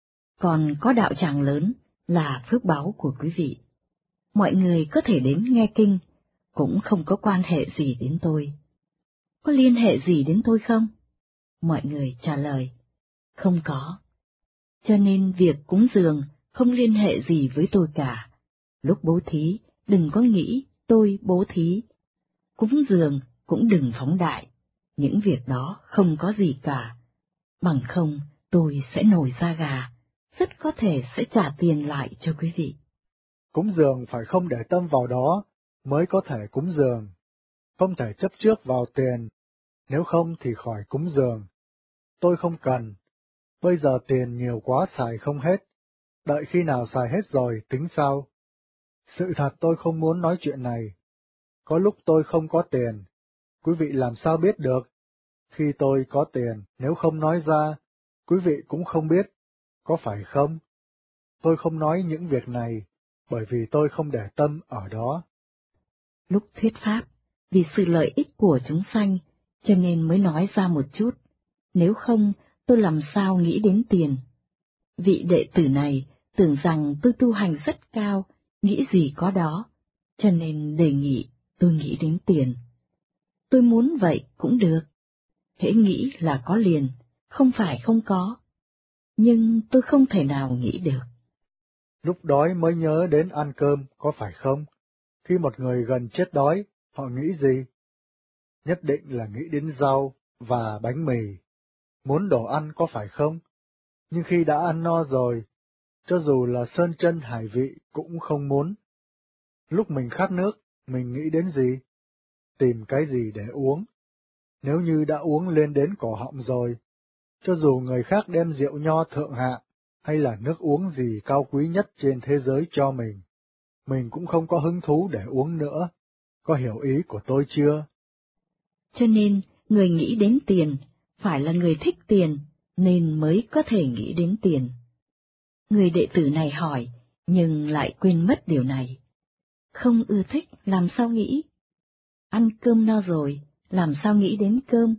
[SPEAKER 1] Còn có đạo tràng lớn là phước báu của quý vị. Mọi người có thể đến nghe kinh, cũng không có quan hệ gì đến tôi. Có liên hệ gì đến tôi không? Mọi người trả lời, không có. Cho nên việc cúng dường không liên hệ gì với tôi cả. Lúc bố thí, đừng có nghĩ tôi bố thí. Cúng dường cũng đừng phóng đại, những việc đó không có gì cả. Bằng không, tôi sẽ nổi da gà, rất có thể sẽ trả tiền lại cho quý vị.
[SPEAKER 2] Cúng dường phải không để tâm vào đó, mới có thể cúng dường. Không thể chấp trước vào tiền, nếu không thì khỏi cúng dường. Tôi không cần, bây giờ tiền nhiều quá xài không hết, đợi khi nào xài hết rồi tính sau. Sự thật tôi không muốn nói chuyện này. Có lúc tôi không có tiền, quý vị làm sao biết được? Khi tôi có tiền, nếu không nói ra, quý vị cũng không biết, có phải không? Tôi không nói những việc này, bởi vì tôi không để tâm ở đó.
[SPEAKER 1] Lúc thuyết pháp, vì sự lợi ích của chúng sanh, cho nên mới nói ra một chút, nếu không tôi làm sao nghĩ đến tiền. Vị đệ tử này tưởng rằng tôi tu hành rất cao, nghĩ gì có đó, cho nên đề nghị tôi nghĩ đến tiền. Tôi muốn vậy cũng được, hễ nghĩ là có liền, không phải không có, nhưng tôi không thể nào nghĩ được.
[SPEAKER 2] Lúc đói mới nhớ đến ăn cơm, có phải không? Khi một người gần chết đói, họ nghĩ gì? Nhất định là nghĩ đến rau và bánh mì. Muốn đồ ăn có phải không? Nhưng khi đã ăn no rồi, cho dù là sơn chân hải vị cũng không muốn. Lúc mình khát nước, mình nghĩ đến gì? Tìm cái gì để uống? Nếu như đã uống lên đến cổ họng rồi, cho dù người khác đem rượu nho thượng hạng, hay là nước uống gì cao quý nhất trên thế giới cho mình, mình cũng không có hứng thú để uống nữa. Có hiểu ý của tôi chưa?
[SPEAKER 1] Cho nên, người nghĩ đến tiền, phải là người thích tiền, nên mới có thể nghĩ đến tiền. Người đệ tử này hỏi, nhưng lại quên mất điều này. Không ưa thích, làm sao nghĩ? Ăn cơm no rồi, làm sao nghĩ đến cơm?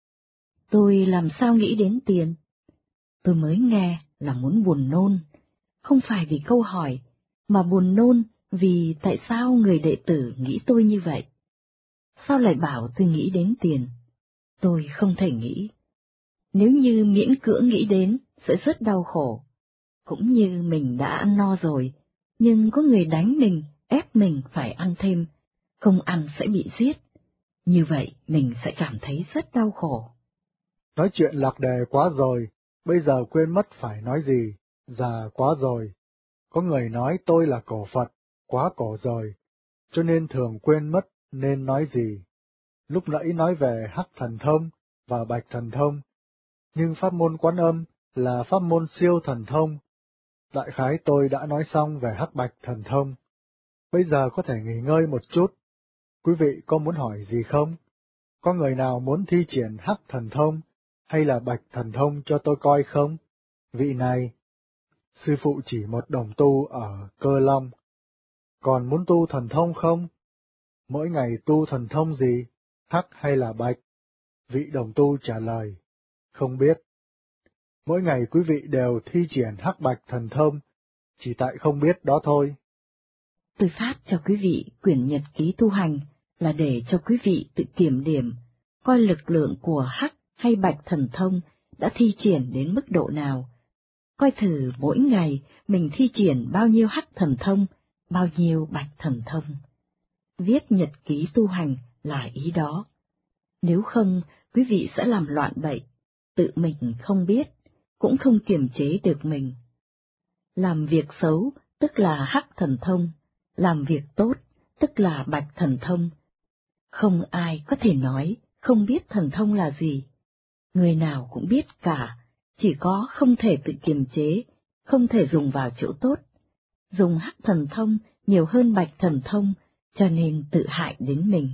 [SPEAKER 1] Tôi làm sao nghĩ đến tiền? Tôi mới nghe là muốn buồn nôn, không phải vì câu hỏi, mà buồn nôn vì tại sao người đệ tử nghĩ tôi như vậy? Sao lại bảo tôi nghĩ đến tiền? Tôi không thể nghĩ. nếu như miễn cưỡng nghĩ đến sẽ rất đau khổ. Cũng như mình đã ăn no rồi, nhưng có người đánh mình, ép mình phải ăn thêm, không ăn sẽ bị giết. Như vậy mình sẽ cảm thấy rất đau khổ.
[SPEAKER 2] Nói chuyện lạc đề quá rồi, bây giờ quên mất phải nói gì, già quá rồi. Có người nói tôi là cổ Phật, quá cổ rồi, cho nên thường quên mất nên nói gì. Lúc nãy nói về Hắc Thần Thông và Bạch Thần Thông, nhưng pháp môn Quán Âm là pháp môn siêu thần thông. Đại khái tôi đã nói xong về Hắc Bạch Thần Thông. Bây giờ có thể nghỉ ngơi một chút. Quý vị có muốn hỏi gì không? Có người nào muốn thi triển Hắc Thần Thông hay là Bạch Thần Thông cho tôi coi không? Vị này, sư phụ chỉ một đồng tu ở Cơ Long. Còn muốn tu thần thông không? Mỗi ngày tu thần thông gì, Hắc hay là Bạch? Vị đồng tu trả lời, không biết. Mỗi ngày quý vị đều thi triển Hắc Bạch Thần Thông, chỉ tại không biết đó thôi.
[SPEAKER 1] Tôi phát cho quý vị quyển nhật ký tu hành là để cho quý vị tự kiểm điểm, coi lực lượng của Hắc hay Bạch Thần Thông đã thi triển đến mức độ nào. Coi thử mỗi ngày mình thi triển bao nhiêu Hắc Thần Thông, bao nhiêu Bạch Thần Thông. Viết nhật ký tu hành là ý đó. Nếu không, quý vị sẽ làm loạn bậy, tự mình không biết, cũng không kiềm chế được mình. Làm việc xấu, tức là Hắc Thần Thông, làm việc tốt, tức là Bạch Thần Thông. Không ai có thể nói không biết thần thông là gì. Người nào cũng biết cả, chỉ có không thể tự kiềm chế, không thể dùng vào chỗ tốt. Dùng Hắc Thần Thông nhiều hơn Bạch Thần Thông, cho nên tự hại đến mình.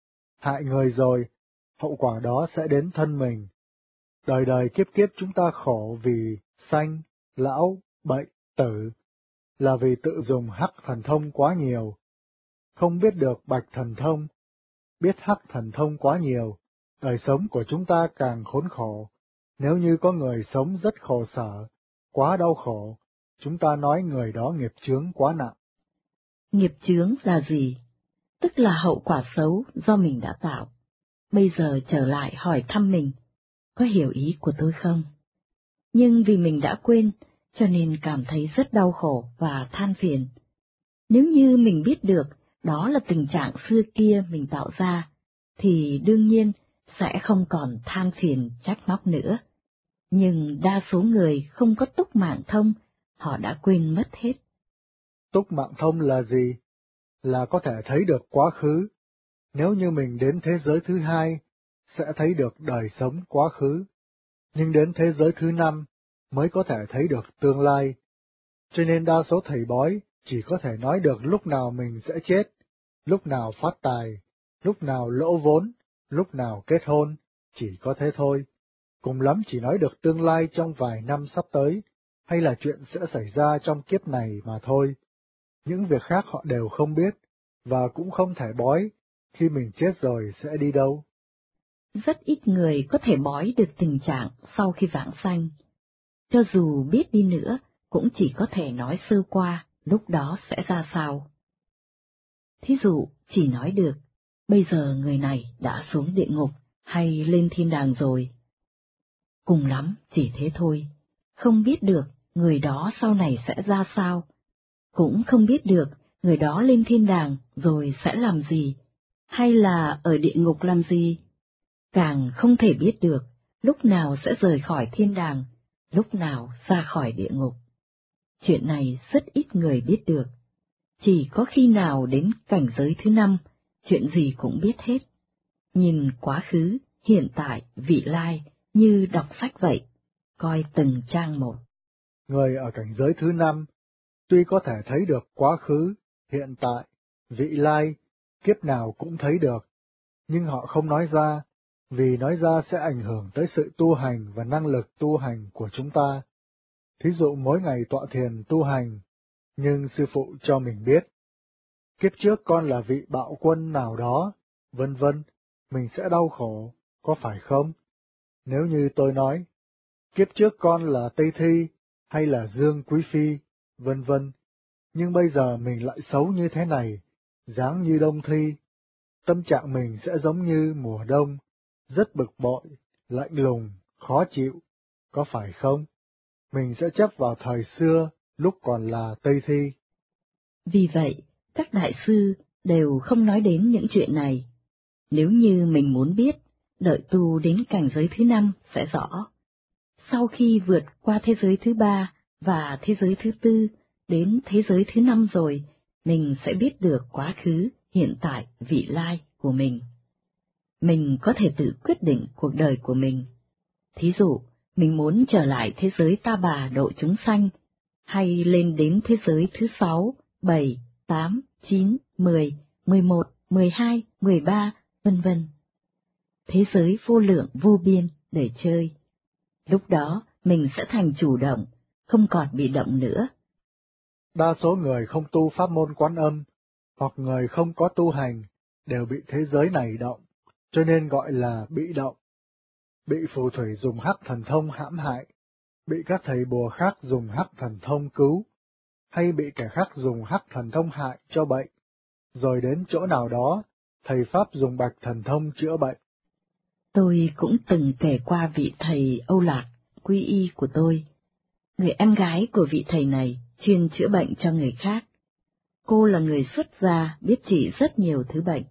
[SPEAKER 2] Hại người rồi, hậu quả đó sẽ đến thân mình. Đời đời kiếp kiếp chúng ta khổ vì sanh, lão, bệnh, tử, là vì tự dùng Hắc Thần Thông quá nhiều. Không biết được Bạch Thần Thông, biết Hắc Thần Thông quá nhiều, đời sống của chúng ta càng khốn khổ. Nếu như có người sống rất khổ sở, quá đau khổ, chúng ta nói người đó nghiệp chướng quá nặng.
[SPEAKER 1] Nghiệp chướng là gì? Tức là hậu quả xấu do mình đã tạo. Bây giờ trở lại hỏi thăm mình, có hiểu ý của tôi không? Nhưng vì mình đã quên, cho nên cảm thấy rất đau khổ và than phiền. Nếu như mình biết được đó là tình trạng xưa kia mình tạo ra, thì đương nhiên sẽ không còn than phiền trách móc nữa. Nhưng đa số người không có túc mạng thông, họ đã quên mất hết.
[SPEAKER 2] Túc mạng thông là gì? Là có thể thấy được quá khứ. Nếu như mình đến thế giới thứ hai, sẽ thấy được đời sống quá khứ. Nhưng đến thế giới thứ năm, mới có thể thấy được tương lai. Cho nên đa số thầy bói chỉ có thể nói được lúc nào mình sẽ chết, lúc nào phát tài, lúc nào lỗ vốn, lúc nào kết hôn, chỉ có thế thôi. Cùng lắm chỉ nói được tương lai trong vài năm sắp tới, hay là chuyện sẽ xảy ra trong kiếp này mà thôi. Những việc khác họ đều không biết, và cũng không thể bói, khi mình chết rồi sẽ đi đâu.
[SPEAKER 1] Rất ít người có thể bói được tình trạng sau khi vãng sanh. Cho dù biết đi nữa, cũng chỉ có thể nói sơ qua lúc đó sẽ ra sao. Thí dụ, chỉ nói được, bây giờ người này đã xuống địa ngục hay lên thiên đàng rồi. Cùng lắm chỉ thế thôi, không biết được người đó sau này sẽ ra sao, cũng không biết được người đó lên thiên đàng rồi sẽ làm gì, hay là ở địa ngục làm gì. Càng không thể biết được lúc nào sẽ rời khỏi thiên đàng, lúc nào ra khỏi địa ngục. Chuyện này rất ít người biết được. Chỉ có khi nào đến cảnh giới thứ năm, chuyện gì cũng biết hết. Nhìn quá khứ, hiện tại, vị lai, như đọc sách vậy, coi từng trang một.
[SPEAKER 2] Người ở cảnh giới thứ năm, tuy có thể thấy được quá khứ, hiện tại, vị lai, kiếp nào cũng thấy được, nhưng họ không nói ra, vì nói ra sẽ ảnh hưởng tới sự tu hành và năng lực tu hành của chúng ta. Thí dụ mỗi ngày tọa thiền tu hành, nhưng sư phụ cho mình biết, kiếp trước con là vị bạo quân nào đó, vân vân, mình sẽ đau khổ, có phải không? Nếu như tôi nói, kiếp trước con là Tây Thi, hay là Dương Quý Phi, vân vân, nhưng bây giờ mình lại xấu như thế này, dáng như Đông Thi, tâm trạng mình sẽ giống như mùa đông, rất bực bội, lạnh lùng, khó chịu, có phải không? Mình sẽ chấp vào thời xưa, lúc còn là Tây Thi.
[SPEAKER 1] Vì vậy, các đại sư đều không nói đến những chuyện này. Nếu như mình muốn biết, đợi tu đến cảnh giới thứ năm sẽ rõ. Sau khi vượt qua thế giới thứ ba và thế giới thứ tư, đến thế giới thứ năm rồi, mình sẽ biết được quá khứ, hiện tại, vị lai của mình. Mình có thể tự quyết định cuộc đời của mình. Thí dụ, mình muốn trở lại thế giới Ta Bà độ chúng sanh, hay lên đến thế giới thứ sáu, bảy, tám, chín, mười, mười một, mười hai, mười ba, vân vân. Thế giới vô lượng vô biên để chơi. Lúc đó mình sẽ thành chủ động, không còn bị động nữa.
[SPEAKER 2] Đa số người không tu pháp môn Quán Âm, hoặc người không có tu hành, đều bị thế giới này động, cho nên gọi là bị động. Bị phù thủy dùng hắc thần thông hãm hại, bị các thầy bùa khác dùng hắc thần thông cứu, hay bị kẻ khác dùng hắc thần thông hại cho bệnh, rồi đến chỗ nào đó, thầy Pháp dùng bạch thần thông chữa bệnh.
[SPEAKER 1] Tôi cũng từng kể qua vị thầy Âu Lạc, quy y của tôi. Người em gái của vị thầy này chuyên chữa bệnh cho người khác. Cô là người xuất gia biết trị rất nhiều thứ bệnh.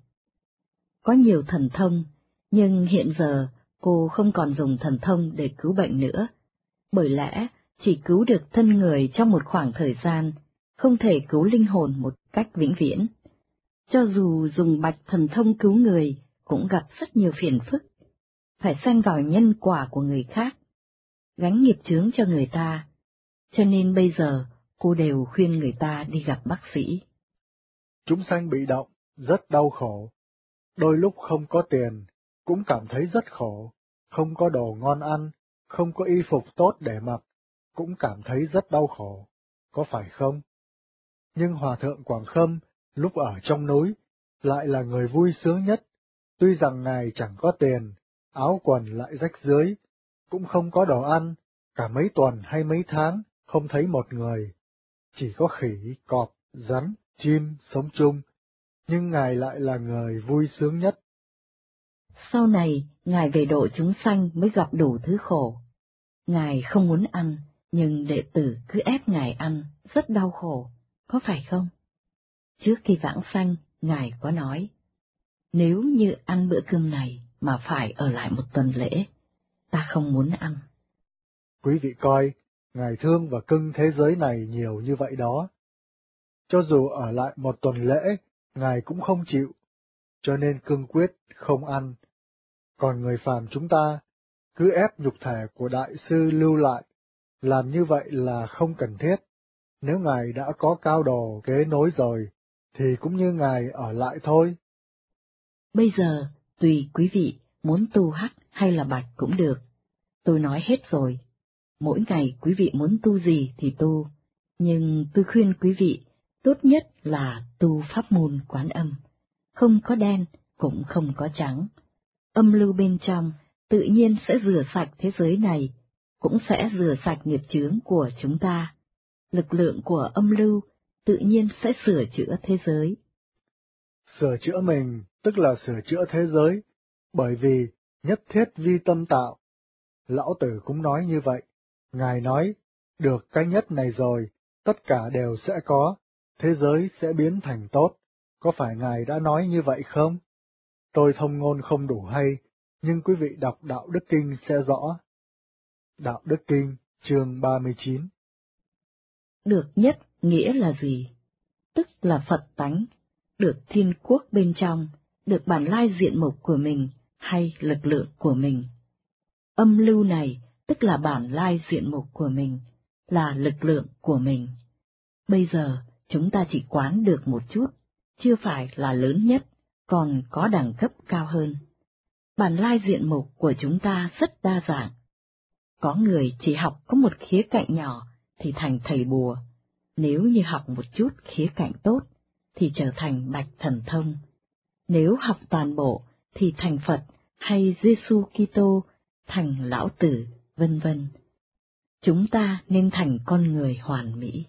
[SPEAKER 1] Có nhiều thần thông, nhưng hiện giờ cô không còn dùng thần thông để cứu bệnh nữa, bởi lẽ chỉ cứu được thân người trong một khoảng thời gian, không thể cứu linh hồn một cách vĩnh viễn. Cho dù dùng bạch thần thông cứu người, cũng gặp rất nhiều phiền phức, phải xen vào nhân quả của người khác, gánh nghiệp chướng cho người ta, cho nên bây giờ cô đều khuyên người ta đi gặp bác sĩ.
[SPEAKER 2] Chúng sanh bị động, rất đau khổ. Đôi lúc không có tiền, cũng cảm thấy rất khổ, không có đồ ngon ăn, không có y phục tốt để mặc, cũng cảm thấy rất đau khổ, có phải không? Nhưng Hòa Thượng Quảng Khâm, lúc ở trong núi, lại là người vui sướng nhất, tuy rằng Ngài chẳng có tiền, áo quần lại rách rưới, cũng không có đồ ăn, cả mấy tuần hay mấy tháng, không thấy một người. Chỉ có khỉ, cọp, rắn, chim sống chung, nhưng Ngài lại là người vui sướng nhất.
[SPEAKER 1] Sau này, Ngài về độ chúng sanh mới gặp đủ thứ khổ. Ngài không muốn ăn, nhưng đệ tử cứ ép Ngài ăn, rất đau khổ, có phải không? Trước khi vãng sanh, Ngài có nói, nếu như ăn bữa cơm này mà phải ở lại một tuần lễ, ta không muốn ăn.
[SPEAKER 2] Quý vị coi, Ngài thương và cưng thế giới này nhiều như vậy đó. Cho dù ở lại một tuần lễ, Ngài cũng không chịu, cho nên cương quyết không ăn. Còn người phàm chúng ta, cứ ép nhục thể của Đại sư lưu lại, làm như vậy là không cần thiết. Nếu Ngài đã có cao đồ kế nối rồi, thì cũng như Ngài ở lại thôi.
[SPEAKER 1] Bây giờ, tùy quý vị muốn tu hắc hay là bạch cũng được. Tôi nói hết rồi. Mỗi ngày quý vị muốn tu gì thì tu, nhưng tôi khuyên quý vị tốt nhất là tu pháp môn Quán Âm. Không có đen, cũng không có trắng. Âm lưu bên trong tự nhiên sẽ rửa sạch thế giới này, cũng sẽ rửa sạch nghiệp chướng của chúng ta. Lực lượng của âm lưu tự nhiên sẽ sửa chữa thế giới.
[SPEAKER 2] Sửa chữa mình, tức là sửa chữa thế giới, bởi vì nhất thiết vi tâm tạo. Lão Tử cũng nói như vậy. Ngài nói, được cái nhất này rồi, tất cả đều sẽ có, thế giới sẽ biến thành tốt. Có phải Ngài đã nói như vậy không? Tôi thông ngôn không đủ hay, nhưng quý vị đọc Đạo Đức Kinh sẽ rõ. Đạo Đức Kinh, chương ba mươi chín.
[SPEAKER 1] Được nhất nghĩa là gì? Tức là Phật tánh, được thiên quốc bên trong, được bản lai diện mục của mình hay lực lượng của mình. Âm lưu này tức là bản lai diện mục của mình, là lực lượng của mình. Bây giờ chúng ta chỉ quán được một chút, chưa phải là lớn nhất, còn có đẳng cấp cao hơn. Bản lai diện mục của chúng ta rất đa dạng. Có người chỉ học có một khía cạnh nhỏ thì thành thầy bùa, nếu như học một chút khía cạnh tốt thì trở thành bạch thần thông. Nếu học toàn bộ thì thành Phật hay Giêsu Kitô, thành Lão Tử, vân vân. Chúng ta nên thành con người hoàn mỹ.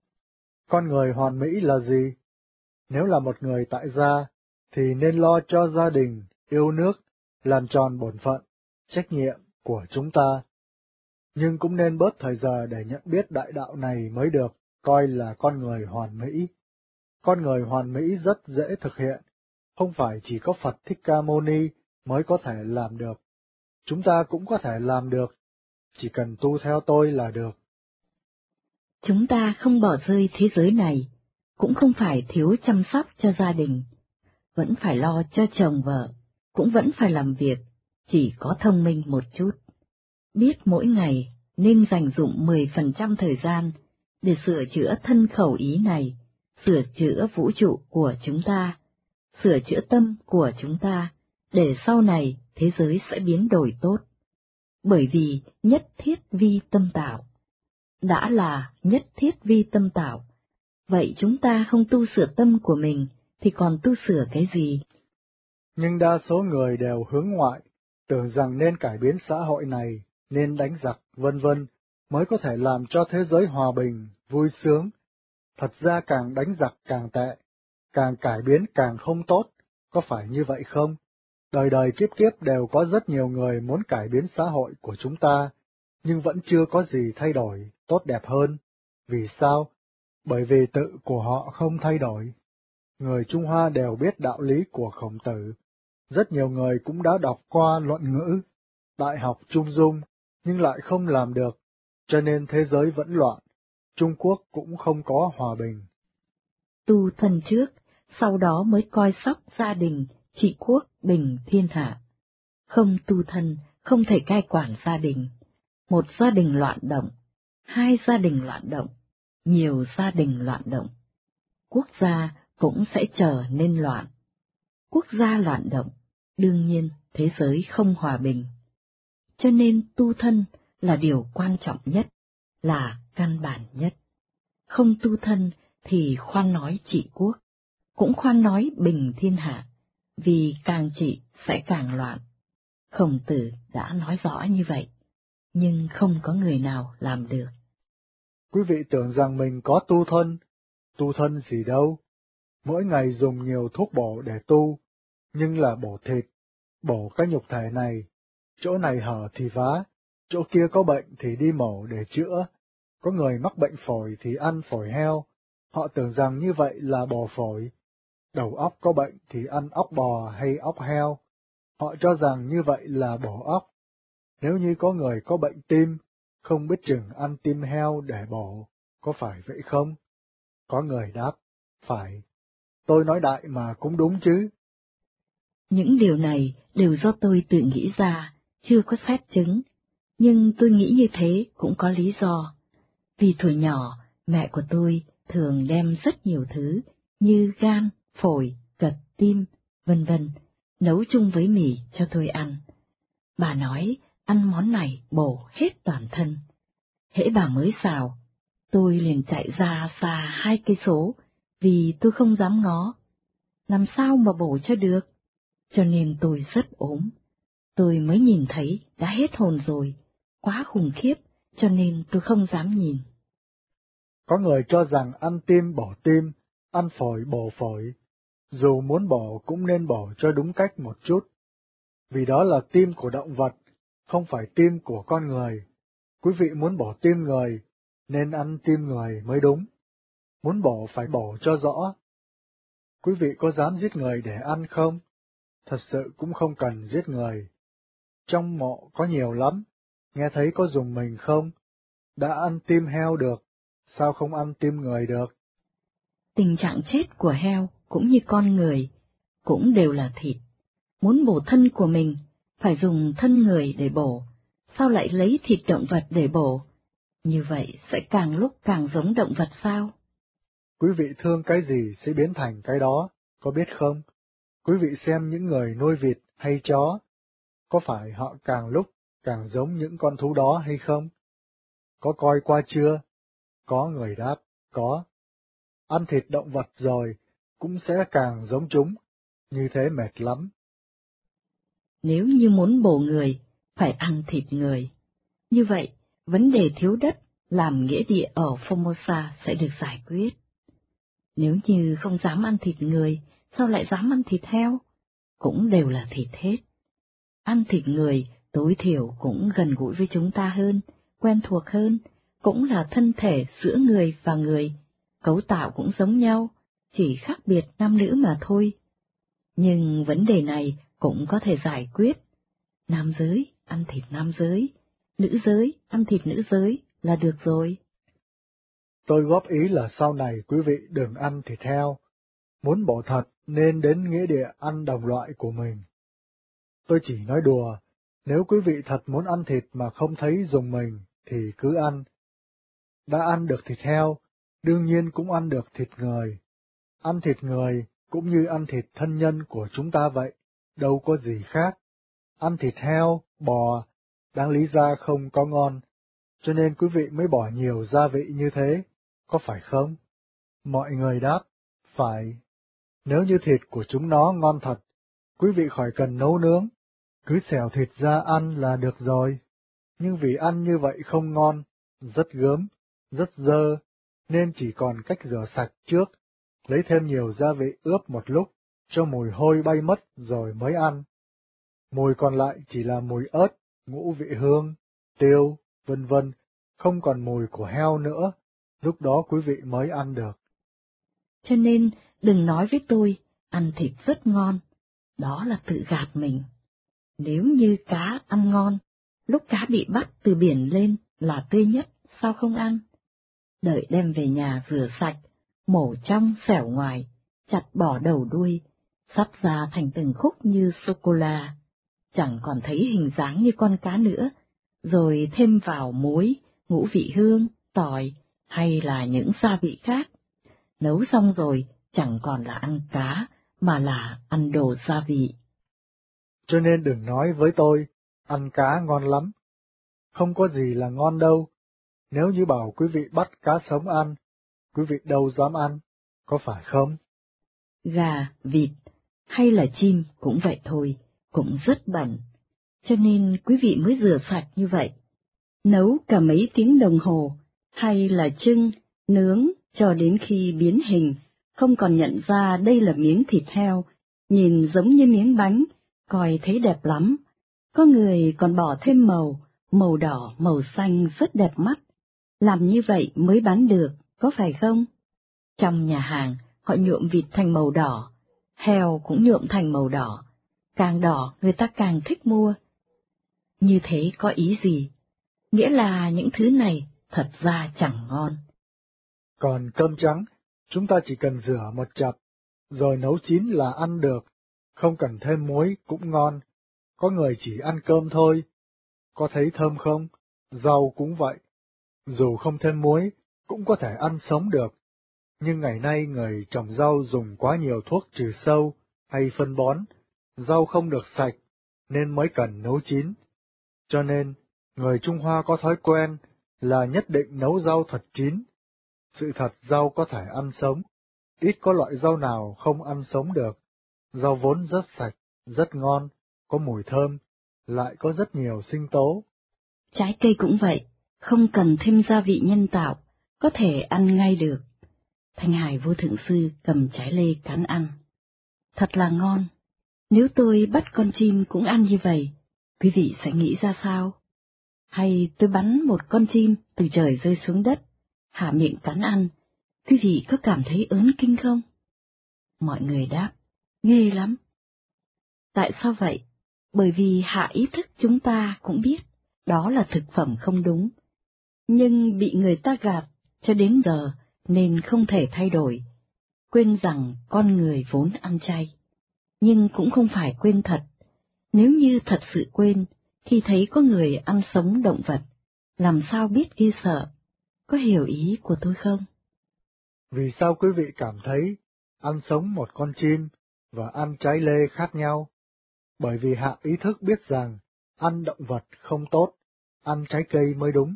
[SPEAKER 2] Con người hoàn mỹ là gì? Nếu là một người tại gia, thì nên lo cho gia đình, yêu nước, làm tròn bổn phận, trách nhiệm của chúng ta. Nhưng cũng nên bớt thời giờ để nhận biết đại đạo này mới được coi là con người hoàn mỹ. Con người hoàn mỹ rất dễ thực hiện, không phải chỉ có Phật Thích Ca Mâu Ni mới có thể làm được. Chúng ta cũng có thể làm được, chỉ cần tu theo tôi là được.
[SPEAKER 1] Chúng ta không bỏ rơi thế giới này, cũng không phải thiếu chăm sóc cho gia đình, vẫn phải lo cho chồng vợ, cũng vẫn phải làm việc, chỉ có thông minh một chút. Biết mỗi ngày nên dành dụng mười phần trăm thời gian để sửa chữa thân khẩu ý này, sửa chữa vũ trụ của chúng ta, sửa chữa tâm của chúng ta, để sau này thế giới sẽ biến đổi tốt. Bởi vì nhất thiết vi tâm tạo. Đã là nhất thiết vi tâm tạo, vậy chúng ta không tu sửa tâm của mình thì còn tu sửa cái gì?
[SPEAKER 2] Nhưng đa số người đều hướng ngoại, tưởng rằng nên cải biến xã hội này, nên đánh giặc, vân vân, mới có thể làm cho thế giới hòa bình, vui sướng. Thật ra càng đánh giặc càng tệ, càng cải biến càng không tốt, có phải như vậy không? Đời đời kiếp kiếp đều có rất nhiều người muốn cải biến xã hội của chúng ta, nhưng vẫn chưa có gì thay đổi, tốt đẹp hơn. Vì sao? Bởi vì tự của họ không thay đổi. Người Trung Hoa đều biết đạo lý của Khổng Tử. Rất nhiều người cũng đã đọc qua luận ngữ, đại học Trung Dung, nhưng lại không làm được, cho nên thế giới vẫn loạn, Trung Quốc cũng không có hòa bình.
[SPEAKER 1] Tu thân trước, sau đó mới coi sóc gia đình, trị quốc, bình thiên hạ. Không tu thân, không thể cai quản gia đình. Một gia đình loạn động, hai gia đình loạn động, nhiều gia đình loạn động. Quốc gia cũng sẽ trở nên loạn. Quốc gia loạn động, đương nhiên thế giới không hòa bình. Cho nên tu thân là điều quan trọng nhất, là căn bản nhất. Không tu thân thì khoan nói trị quốc, cũng khoan nói bình thiên hạ, vì càng trị sẽ càng loạn. Khổng Tử đã nói rõ như vậy, nhưng không có người nào làm được.
[SPEAKER 2] Quý vị tưởng rằng mình có tu thân, tu thân gì đâu, mỗi ngày dùng nhiều thuốc bổ để tu, nhưng là bổ thịt, bổ cái nhục thể này, chỗ này hở thì vá, chỗ kia có bệnh thì đi mổ để chữa, có người mắc bệnh phổi thì ăn phổi heo, họ tưởng rằng như vậy là bò phổi, đầu óc có bệnh thì ăn óc bò hay óc heo, họ cho rằng như vậy là bổ óc. Nếu như có người có bệnh tim, không biết chừng ăn tim heo để bổ, có phải vậy không? Có người đáp, phải. Tôi nói đại mà cũng đúng chứ.
[SPEAKER 1] Những điều này đều do tôi tự nghĩ ra, chưa có xét chứng, nhưng tôi nghĩ như thế cũng có lý do. Vì thuở nhỏ, mẹ của tôi thường đem rất nhiều thứ như gan, phổi, cật, tim, vân vân, nấu chung với mì cho tôi ăn. Bà nói ăn món này bổ hết toàn thân. Hễ bà mới xào, tôi liền chạy ra xa hai cây số, vì tôi không dám ngó. Làm sao mà bổ cho được? Cho nên tôi rất ốm. Tôi mới nhìn thấy đã hết hồn rồi, quá khủng khiếp, cho nên tôi không dám nhìn.
[SPEAKER 2] Có người cho rằng ăn tim bổ tim, ăn phổi bổ phổi, dù muốn bổ cũng nên bổ cho đúng cách một chút. Vì đó là tim của động vật, không phải tim của con người. Quý vị muốn bổ tim người, nên ăn tim người mới đúng. Muốn bổ phải bổ cho rõ. Quý vị có dám giết người để ăn không? Thật sự cũng không cần giết người. Trong mộ có nhiều lắm, nghe thấy có dùng mình không? Đã ăn tim heo được, sao không ăn tim người được?
[SPEAKER 1] Tình trạng chết của heo cũng như con người, cũng đều là thịt. Muốn bổ thân của mình, phải dùng thân người để bổ, sao lại lấy thịt động vật để bổ? Như vậy sẽ càng lúc càng giống động vật sao?
[SPEAKER 2] Quý vị thương cái gì sẽ biến thành cái đó, có biết không? Quý vị xem những người nuôi vịt hay chó, có phải họ càng lúc càng giống những con thú đó hay không? Có coi qua chưa? Có người đáp, có. Ăn thịt động vật rồi, cũng sẽ càng giống chúng, như thế mệt lắm.
[SPEAKER 1] Nếu như muốn bổ người, phải ăn thịt người. Như vậy, vấn đề thiếu đất làm nghĩa địa ở Formosa sẽ được giải quyết. Nếu như không dám ăn thịt người, sao lại dám ăn thịt heo? Cũng đều là thịt hết. Ăn thịt người tối thiểu cũng gần gũi với chúng ta hơn, quen thuộc hơn, cũng là thân thể giữa người và người, cấu tạo cũng giống nhau, chỉ khác biệt nam nữ mà thôi. Nhưng vấn đề này cũng có thể giải quyết. Nam giới ăn thịt nam giới, nữ giới ăn thịt nữ giới là được rồi.
[SPEAKER 2] Tôi góp ý là sau này quý vị đừng ăn thịt heo, muốn bổ thật nên đến nghĩa địa ăn đồng loại của mình. Tôi chỉ nói đùa, nếu quý vị thật muốn ăn thịt mà không thấy dùng mình thì cứ ăn. Đã ăn được thịt heo, đương nhiên cũng ăn được thịt người. Ăn thịt người cũng như ăn thịt thân nhân của chúng ta vậy, đâu có gì khác. Ăn thịt heo, bò, đáng lý ra không có ngon, cho nên quý vị mới bỏ nhiều gia vị như thế, có phải không? Mọi người đáp, phải. Nếu như thịt của chúng nó ngon thật, quý vị khỏi cần nấu nướng, cứ xẻo thịt ra ăn là được rồi. Nhưng vì ăn như vậy không ngon, rất gớm, rất dơ, nên chỉ còn cách rửa sạch trước, lấy thêm nhiều gia vị ướp một lúc, cho mùi hôi bay mất rồi mới ăn. Mùi còn lại chỉ là mùi ớt, ngũ vị hương, tiêu, vân vân, không còn mùi của heo nữa, lúc đó quý vị mới ăn được.
[SPEAKER 1] Cho nên, đừng nói với tôi, ăn thịt rất ngon, đó là tự gạt mình. Nếu như cá ăn ngon, lúc cá bị bắt từ biển lên là tươi nhất, sao không ăn? Đợi đem về nhà rửa sạch, mổ trong xẻo ngoài, chặt bỏ đầu đuôi, sắp ra thành từng khúc như sô-cô-la, chẳng còn thấy hình dáng như con cá nữa, rồi thêm vào muối, ngũ vị hương, tỏi, hay là những gia vị khác. Nấu xong rồi, chẳng còn là ăn cá, mà là ăn đồ gia vị.
[SPEAKER 2] Cho nên đừng nói với tôi, ăn cá ngon lắm. Không có gì là ngon đâu. Nếu như bảo quý vị bắt cá sống ăn, quý vị đâu dám ăn, có phải không?
[SPEAKER 1] Gà, vịt, hay là chim cũng vậy thôi, cũng rất bẩn. Cho nên quý vị mới rửa sạch như vậy. Nấu cả mấy tiếng đồng hồ, hay là trưng, nướng, cho đến khi biến hình, không còn nhận ra đây là miếng thịt heo, nhìn giống như miếng bánh, coi thấy đẹp lắm. Có người còn bỏ thêm màu, màu đỏ, màu xanh rất đẹp mắt. Làm như vậy mới bán được, có phải không? Trong nhà hàng, họ nhuộm vịt thành màu đỏ, heo cũng nhuộm thành màu đỏ. Càng đỏ người ta càng thích mua. Như thế có ý gì? Nghĩa là những thứ này thật ra chẳng ngon.
[SPEAKER 2] Còn cơm trắng, chúng ta chỉ cần rửa một chập, rồi nấu chín là ăn được, không cần thêm muối cũng ngon. Có người chỉ ăn cơm thôi. Có thấy thơm không? Rau cũng vậy. Dù không thêm muối, cũng có thể ăn sống được. Nhưng ngày nay người trồng rau dùng quá nhiều thuốc trừ sâu hay phân bón, rau không được sạch, nên mới cần nấu chín. Cho nên, người Trung Hoa có thói quen là nhất định nấu rau thật chín. Sự thật rau có thể ăn sống, ít có loại rau nào không ăn sống được. Rau vốn rất sạch, rất ngon, có mùi thơm, lại có rất nhiều sinh tố.
[SPEAKER 1] Trái cây cũng vậy, không cần thêm gia vị nhân tạo, có thể ăn ngay được. Thanh Hải Vô Thượng Sư cầm trái lê cắn ăn. Thật là ngon. Nếu tôi bắt con chim cũng ăn như vậy, quý vị sẽ nghĩ ra sao? Hay tôi bắn một con chim từ trời rơi xuống đất, hạ miệng cắn ăn, quý vị có cảm thấy ớn kinh không? Mọi người đáp, ghê lắm. Tại sao vậy? Bởi vì hạ ý thức chúng ta cũng biết, đó là thực phẩm không đúng. Nhưng bị người ta gạt cho đến giờ nên không thể thay đổi, quên rằng con người vốn ăn chay. Nhưng cũng không phải quên thật. Nếu như thật sự quên, khi thấy có người ăn sống động vật, làm sao biết ghê sợ? Có hiểu ý của tôi không?
[SPEAKER 2] Vì sao quý vị cảm thấy ăn sống một con chim và ăn trái lê khác nhau? Bởi vì hạ ý thức biết rằng ăn động vật không tốt, ăn trái cây mới đúng.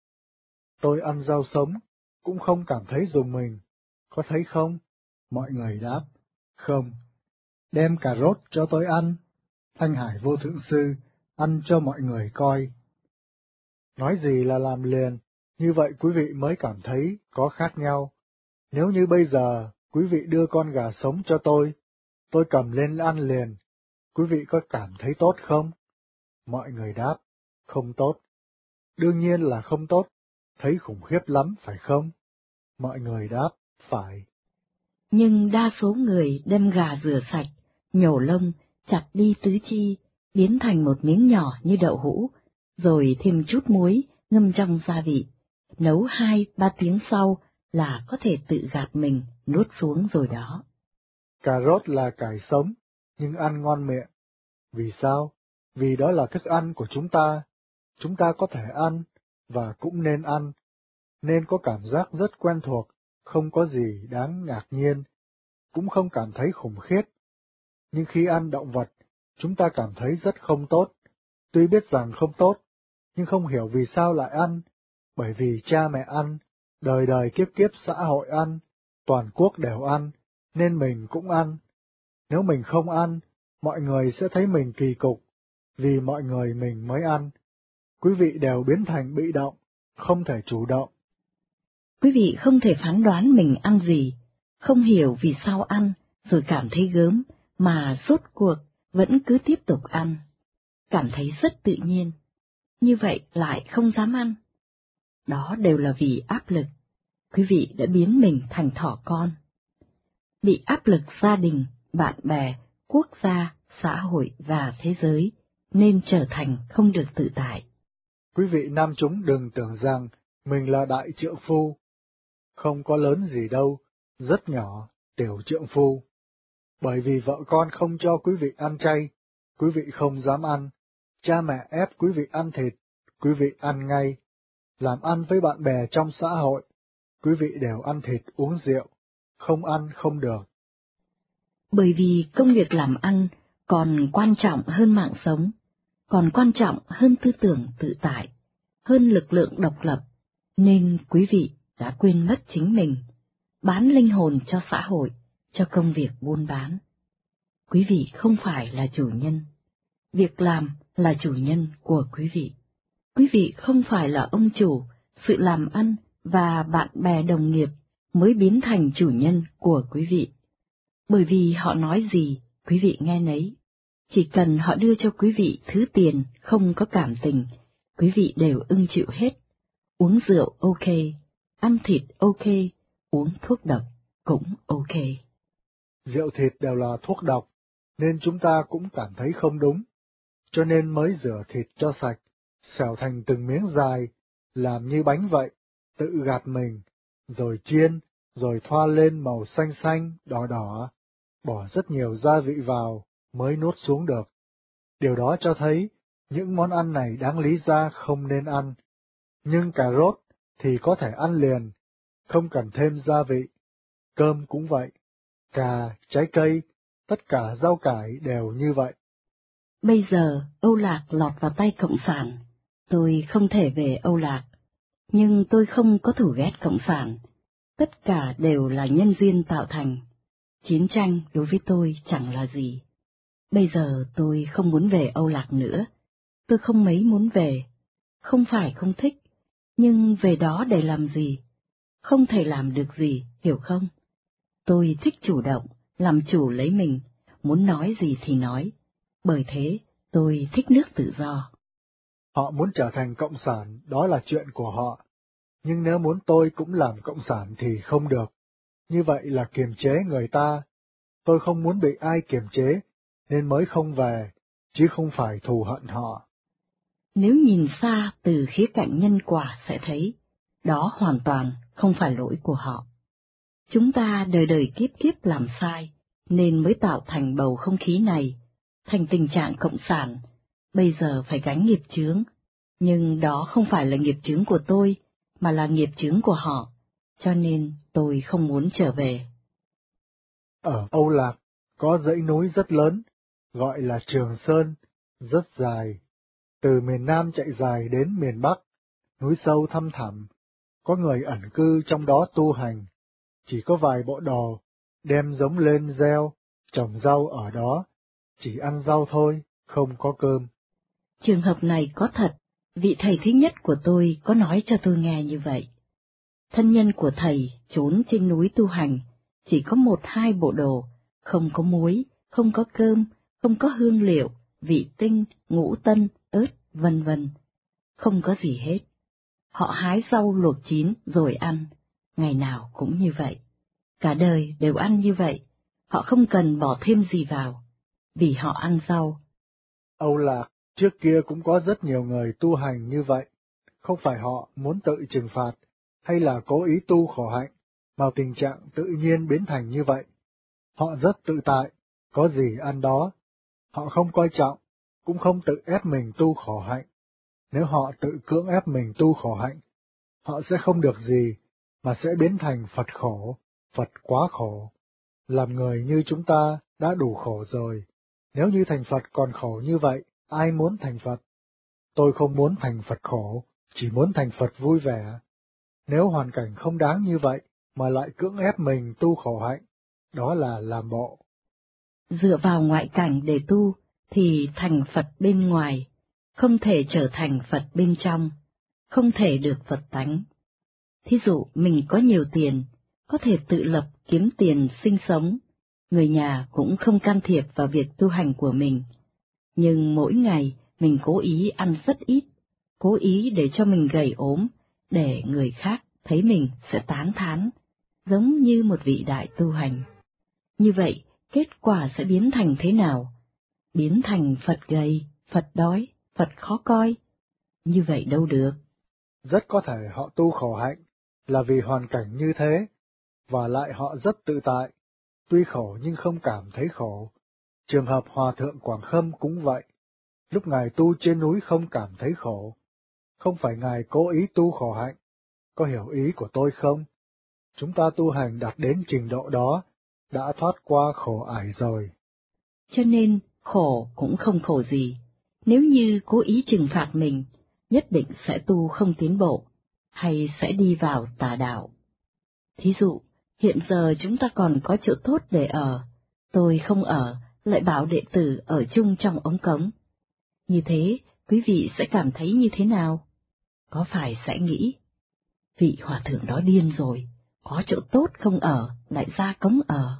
[SPEAKER 2] Tôi ăn rau sống, cũng không cảm thấy dùng mình, có thấy không? Mọi người đáp, không. Đem cà rốt cho tôi ăn. Thanh Hải Vô Thượng Sư ăn cho mọi người coi. Nói gì là làm liền, như vậy quý vị mới cảm thấy có khác nhau. Nếu như bây giờ quý vị đưa con gà sống cho tôi, tôi cầm lên ăn liền, quý vị có cảm thấy tốt không? Mọi người đáp, không tốt. Đương nhiên là không tốt, thấy khủng khiếp lắm phải không? Mọi người đáp, phải.
[SPEAKER 1] Nhưng đa số người đem gà rửa sạch, nhổ lông, chặt đi tứ chi, biến thành một miếng nhỏ như đậu hũ, rồi thêm chút muối, ngâm trong gia vị. Nấu hai ba tiếng sau là có thể tự gạt mình, nuốt xuống rồi đó.
[SPEAKER 2] Cà rốt là cải sống, nhưng ăn ngon miệng. Vì sao? Vì đó là thức ăn của chúng ta. Chúng ta có thể ăn, và cũng nên ăn, nên có cảm giác rất quen thuộc, không có gì đáng ngạc nhiên, cũng không cảm thấy khủng khiếp. Nhưng khi ăn động vật, chúng ta cảm thấy rất không tốt. Tuy biết rằng không tốt, nhưng không hiểu vì sao lại ăn, bởi vì cha mẹ ăn, đời đời kiếp kiếp xã hội ăn, toàn quốc đều ăn, nên mình cũng ăn. Nếu mình không ăn, mọi người sẽ thấy mình kỳ cục, vì mọi người mình mới ăn. Quý vị đều biến thành bị động, không thể chủ động.
[SPEAKER 1] Quý vị không thể phán đoán mình ăn gì, không hiểu vì sao ăn, rồi cảm thấy gớm, mà rốt cuộc vẫn cứ tiếp tục ăn. Cảm thấy rất tự nhiên, như vậy lại không dám ăn. Đó đều là vì áp lực. Quý vị đã biến mình thành thỏ con. Bị áp lực gia đình, bạn bè, quốc gia, xã hội và thế giới, nên trở thành không được tự tại.
[SPEAKER 2] Quý vị nam chúng đừng tưởng rằng mình là đại trượng phu. Không có lớn gì đâu, rất nhỏ, tiểu trượng phu. Bởi vì vợ con không cho quý vị ăn chay, quý vị không dám ăn. Cha mẹ ép quý vị ăn thịt, quý vị ăn ngay. Làm ăn với bạn bè trong xã hội, quý vị đều ăn thịt uống rượu, không ăn không được.
[SPEAKER 1] Bởi vì công việc làm ăn còn quan trọng hơn mạng sống, còn quan trọng hơn tư tưởng tự tại, hơn lực lượng độc lập, nên quý vị đã quên mất chính mình, bán linh hồn cho xã hội, cho công việc buôn bán. Quý vị không phải là chủ nhân, việc làm là chủ nhân của quý vị. Quý vị không phải là ông chủ, sự làm ăn và bạn bè đồng nghiệp mới biến thành chủ nhân của quý vị. Bởi vì họ nói gì, quý vị nghe nấy. Chỉ cần họ đưa cho quý vị thứ tiền không có cảm tình, quý vị đều ưng chịu hết. Uống rượu ok, ăn thịt ok, uống thuốc độc cũng ok.
[SPEAKER 2] Rượu thịt đều là thuốc độc, nên chúng ta cũng cảm thấy không đúng. Cho nên mới rửa thịt cho sạch, xẻo thành từng miếng dài, làm như bánh vậy, tự gạt mình, rồi chiên, rồi thoa lên màu xanh xanh, đỏ đỏ, bỏ rất nhiều gia vị vào, mới nuốt xuống được. Điều đó cho thấy, những món ăn này đáng lý ra không nên ăn. Nhưng cà rốt thì có thể ăn liền, không cần thêm gia vị. Cơm cũng vậy, cà, trái cây, tất cả rau cải đều như vậy.
[SPEAKER 1] Bây giờ Âu Lạc lọt vào tay Cộng sản, tôi không thể về Âu Lạc, nhưng tôi không có thù ghét Cộng sản, tất cả đều là nhân duyên tạo thành. Chiến tranh đối với tôi chẳng là gì. Bây giờ tôi không muốn về Âu Lạc nữa, tôi không mấy muốn về, không phải không thích, nhưng về đó để làm gì? Không thể làm được gì, hiểu không? Tôi thích chủ động, làm chủ lấy mình, muốn nói gì thì nói, bởi thế tôi thích nước tự do.
[SPEAKER 2] Họ muốn trở thành cộng sản, đó là chuyện của họ. Nhưng nếu muốn tôi cũng làm cộng sản thì không được. Như vậy là kiềm chế người ta. Tôi không muốn bị ai kiềm chế, nên mới không về, chứ không phải thù hận họ.
[SPEAKER 1] Nếu nhìn xa từ khía cạnh nhân quả sẽ thấy, đó hoàn toàn không phải lỗi của họ. Chúng ta đời đời kiếp kiếp làm sai, nên mới tạo thành bầu không khí này, thành tình trạng cộng sản, bây giờ phải gánh nghiệp chướng. Nhưng đó không phải là nghiệp chướng của tôi, mà là nghiệp chướng của họ, cho nên tôi không muốn trở về.
[SPEAKER 2] Ở Âu Lạc, có dãy núi rất lớn, gọi là Trường Sơn, rất dài. Từ miền Nam chạy dài đến miền Bắc, núi sâu thăm thẳm, có người ẩn cư trong đó tu hành. Chỉ có vài bộ đồ, đem giống lên gieo, trồng rau ở đó, chỉ ăn rau thôi, không có cơm.
[SPEAKER 1] Trường hợp này có thật, vị thầy thứ nhất của tôi có nói cho tôi nghe như vậy. Thân nhân của thầy trốn trên núi tu hành, chỉ có một hai bộ đồ, không có muối, không có cơm, không có hương liệu, vị tinh, ngũ tân, ớt, vân vân. Không có gì hết. Họ hái rau luộc chín rồi ăn, ngày nào cũng như vậy. Cả đời đều ăn như vậy, họ không cần bỏ thêm gì vào, vì họ ăn rau.
[SPEAKER 2] Âu Lạc, trước kia cũng có rất nhiều người tu hành như vậy, không phải họ muốn tự trừng phạt, hay là cố ý tu khổ hạnh, mà tình trạng tự nhiên biến thành như vậy. Họ rất tự tại, có gì ăn đó. Họ không coi trọng, cũng không tự ép mình tu khổ hạnh. Nếu họ tự cưỡng ép mình tu khổ hạnh, họ sẽ không được gì, mà sẽ biến thành Phật khổ, Phật quá khổ. Làm người như chúng ta đã đủ khổ rồi, nếu như thành Phật còn khổ như vậy, ai muốn thành Phật? Tôi không muốn thành Phật khổ, chỉ muốn thành Phật vui vẻ. Nếu hoàn cảnh không đáng như vậy, mà lại cưỡng ép mình tu khổ hạnh, đó là làm bộ.
[SPEAKER 1] Dựa vào ngoại cảnh để tu, thì thành Phật bên ngoài, không thể trở thành Phật bên trong, không thể được Phật tánh. Thí dụ mình có nhiều tiền, có thể tự lập kiếm tiền sinh sống, người nhà cũng không can thiệp vào việc tu hành của mình. Nhưng mỗi ngày mình cố ý ăn rất ít, cố ý để cho mình gầy ốm, để người khác thấy mình sẽ tán thán, giống như một vị đại tu hành. Như vậy, kết quả sẽ biến thành thế nào? Biến thành Phật gầy, Phật đói, Phật khó coi. Như vậy đâu được.
[SPEAKER 2] Rất có thể họ tu khổ hạnh là vì hoàn cảnh như thế, và lại họ rất tự tại, tuy khổ nhưng không cảm thấy khổ. Trường hợp Hòa Thượng Quảng Khâm cũng vậy, lúc Ngài tu trên núi không cảm thấy khổ. Không phải Ngài cố ý tu khổ hạnh, có hiểu ý của tôi không? Chúng ta tu hành đạt đến trình độ đó, đã thoát qua khổ ải rồi.
[SPEAKER 1] Cho nên, khổ cũng không khổ gì. Nếu như cố ý trừng phạt mình, nhất định sẽ tu không tiến bộ, hay sẽ đi vào tà đạo. Thí dụ, hiện giờ chúng ta còn có chỗ tốt để ở, tôi không ở, lại bảo đệ tử ở chung trong ống cống. Như thế, quý vị sẽ cảm thấy như thế nào? Có phải sẽ nghĩ, vị hòa thượng đó điên rồi, có chỗ tốt không ở, lại ra cống ở.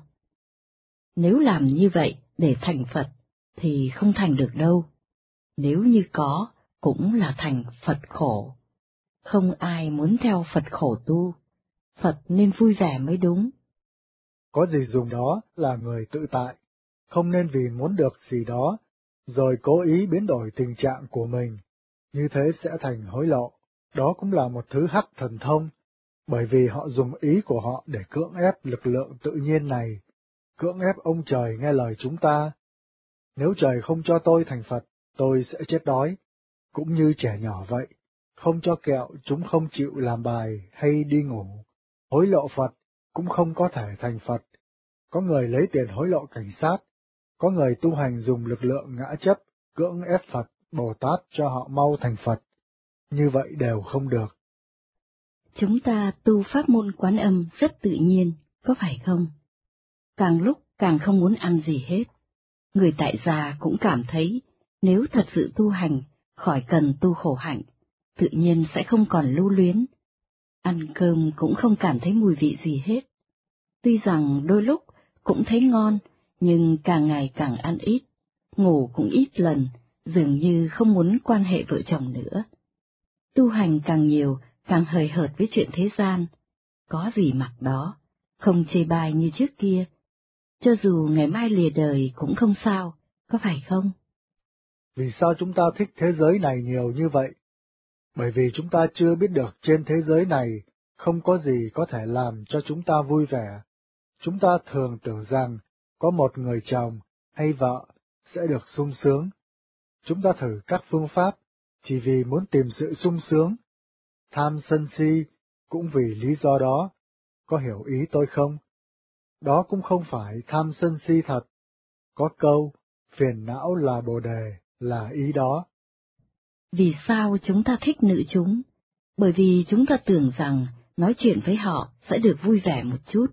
[SPEAKER 1] Nếu làm như vậy để thành Phật, thì không thành được đâu. Nếu như có, cũng là thành Phật khổ. Không ai muốn theo Phật khổ tu, Phật nên vui vẻ mới đúng.
[SPEAKER 2] Có gì dùng đó là người tự tại, không nên vì muốn được gì đó, rồi cố ý biến đổi tình trạng của mình, như thế sẽ thành hối lộ. Đó cũng là một thứ hắc thần thông, bởi vì họ dùng ý của họ để cưỡng ép lực lượng tự nhiên này, cưỡng ép ông trời nghe lời chúng ta. Nếu trời không cho tôi thành Phật, tôi sẽ chết đói, cũng như trẻ nhỏ vậy, không cho kẹo chúng không chịu làm bài hay đi ngủ. Hối lộ Phật cũng không có thể thành Phật. Có người lấy tiền hối lộ cảnh sát, có người tu hành dùng lực lượng ngã chấp, cưỡng ép Phật, Bồ Tát cho họ mau thành Phật. Như vậy đều không được.
[SPEAKER 1] Chúng ta tu pháp môn Quán Âm rất tự nhiên, có phải không? Càng lúc càng không muốn ăn gì hết. Người tại gia cũng cảm thấy, nếu thật sự tu hành, khỏi cần tu khổ hạnh, tự nhiên sẽ không còn lưu luyến. Ăn cơm cũng không cảm thấy mùi vị gì hết. Tuy rằng đôi lúc cũng thấy ngon, nhưng càng ngày càng ăn ít, ngủ cũng ít lần, dường như không muốn quan hệ vợ chồng nữa. Tu hành càng nhiều, càng hời hợt với chuyện thế gian, có gì mặc đó, không chê bai như trước kia. Cho dù ngày mai lìa đời cũng không sao, có phải không?
[SPEAKER 2] Vì sao chúng ta thích thế giới này nhiều như vậy? Bởi vì chúng ta chưa biết được trên thế giới này không có gì có thể làm cho chúng ta vui vẻ. Chúng ta thường tưởng rằng có một người chồng hay vợ sẽ được sung sướng. Chúng ta thử các phương pháp chỉ vì muốn tìm sự sung sướng. Tham sân si cũng vì lý do đó, có hiểu ý tôi không? Đó cũng không phải tham sân si thật. Có câu, phiền não là bồ đề, là ý đó.
[SPEAKER 1] Vì sao chúng ta thích nữ chúng? Bởi vì chúng ta tưởng rằng nói chuyện với họ sẽ được vui vẻ một chút.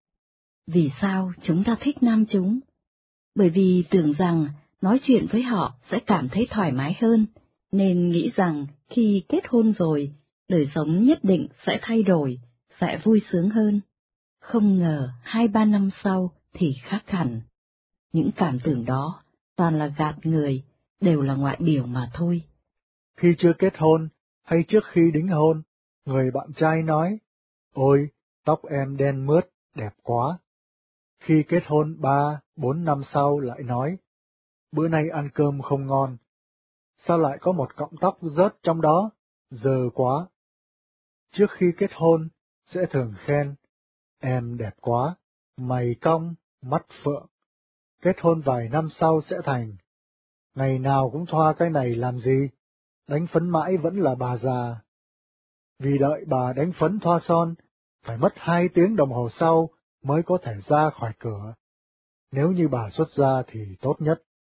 [SPEAKER 1] Vì sao chúng ta thích nam chúng? Bởi vì tưởng rằng nói chuyện với họ sẽ cảm thấy thoải mái hơn, nên nghĩ rằng khi kết hôn rồi, đời sống nhất định sẽ thay đổi, sẽ vui sướng hơn. Không ngờ hai ba năm sau thì khác hẳn. Những cảm tưởng đó toàn là gạt người, đều là ngoại biểu mà thôi.
[SPEAKER 2] Khi chưa kết hôn, hay trước khi đính hôn, người bạn trai nói, ôi, tóc em đen mướt, đẹp quá. Khi kết hôn ba, bốn năm sau lại nói, bữa nay ăn cơm không ngon. Sao lại có một cọng tóc rớt trong đó, dơ quá. Trước khi kết hôn, sẽ thường khen, em đẹp quá, mày cong, mắt phượng. Kết hôn vài năm sau sẽ thành, ngày nào cũng thoa cái này làm gì, đánh phấn mãi vẫn là bà già. Vì đợi bà đánh phấn thoa son, phải mất hai tiếng đồng hồ sau mới có thể ra khỏi cửa. Nếu như bà xuất gia thì tốt nhất.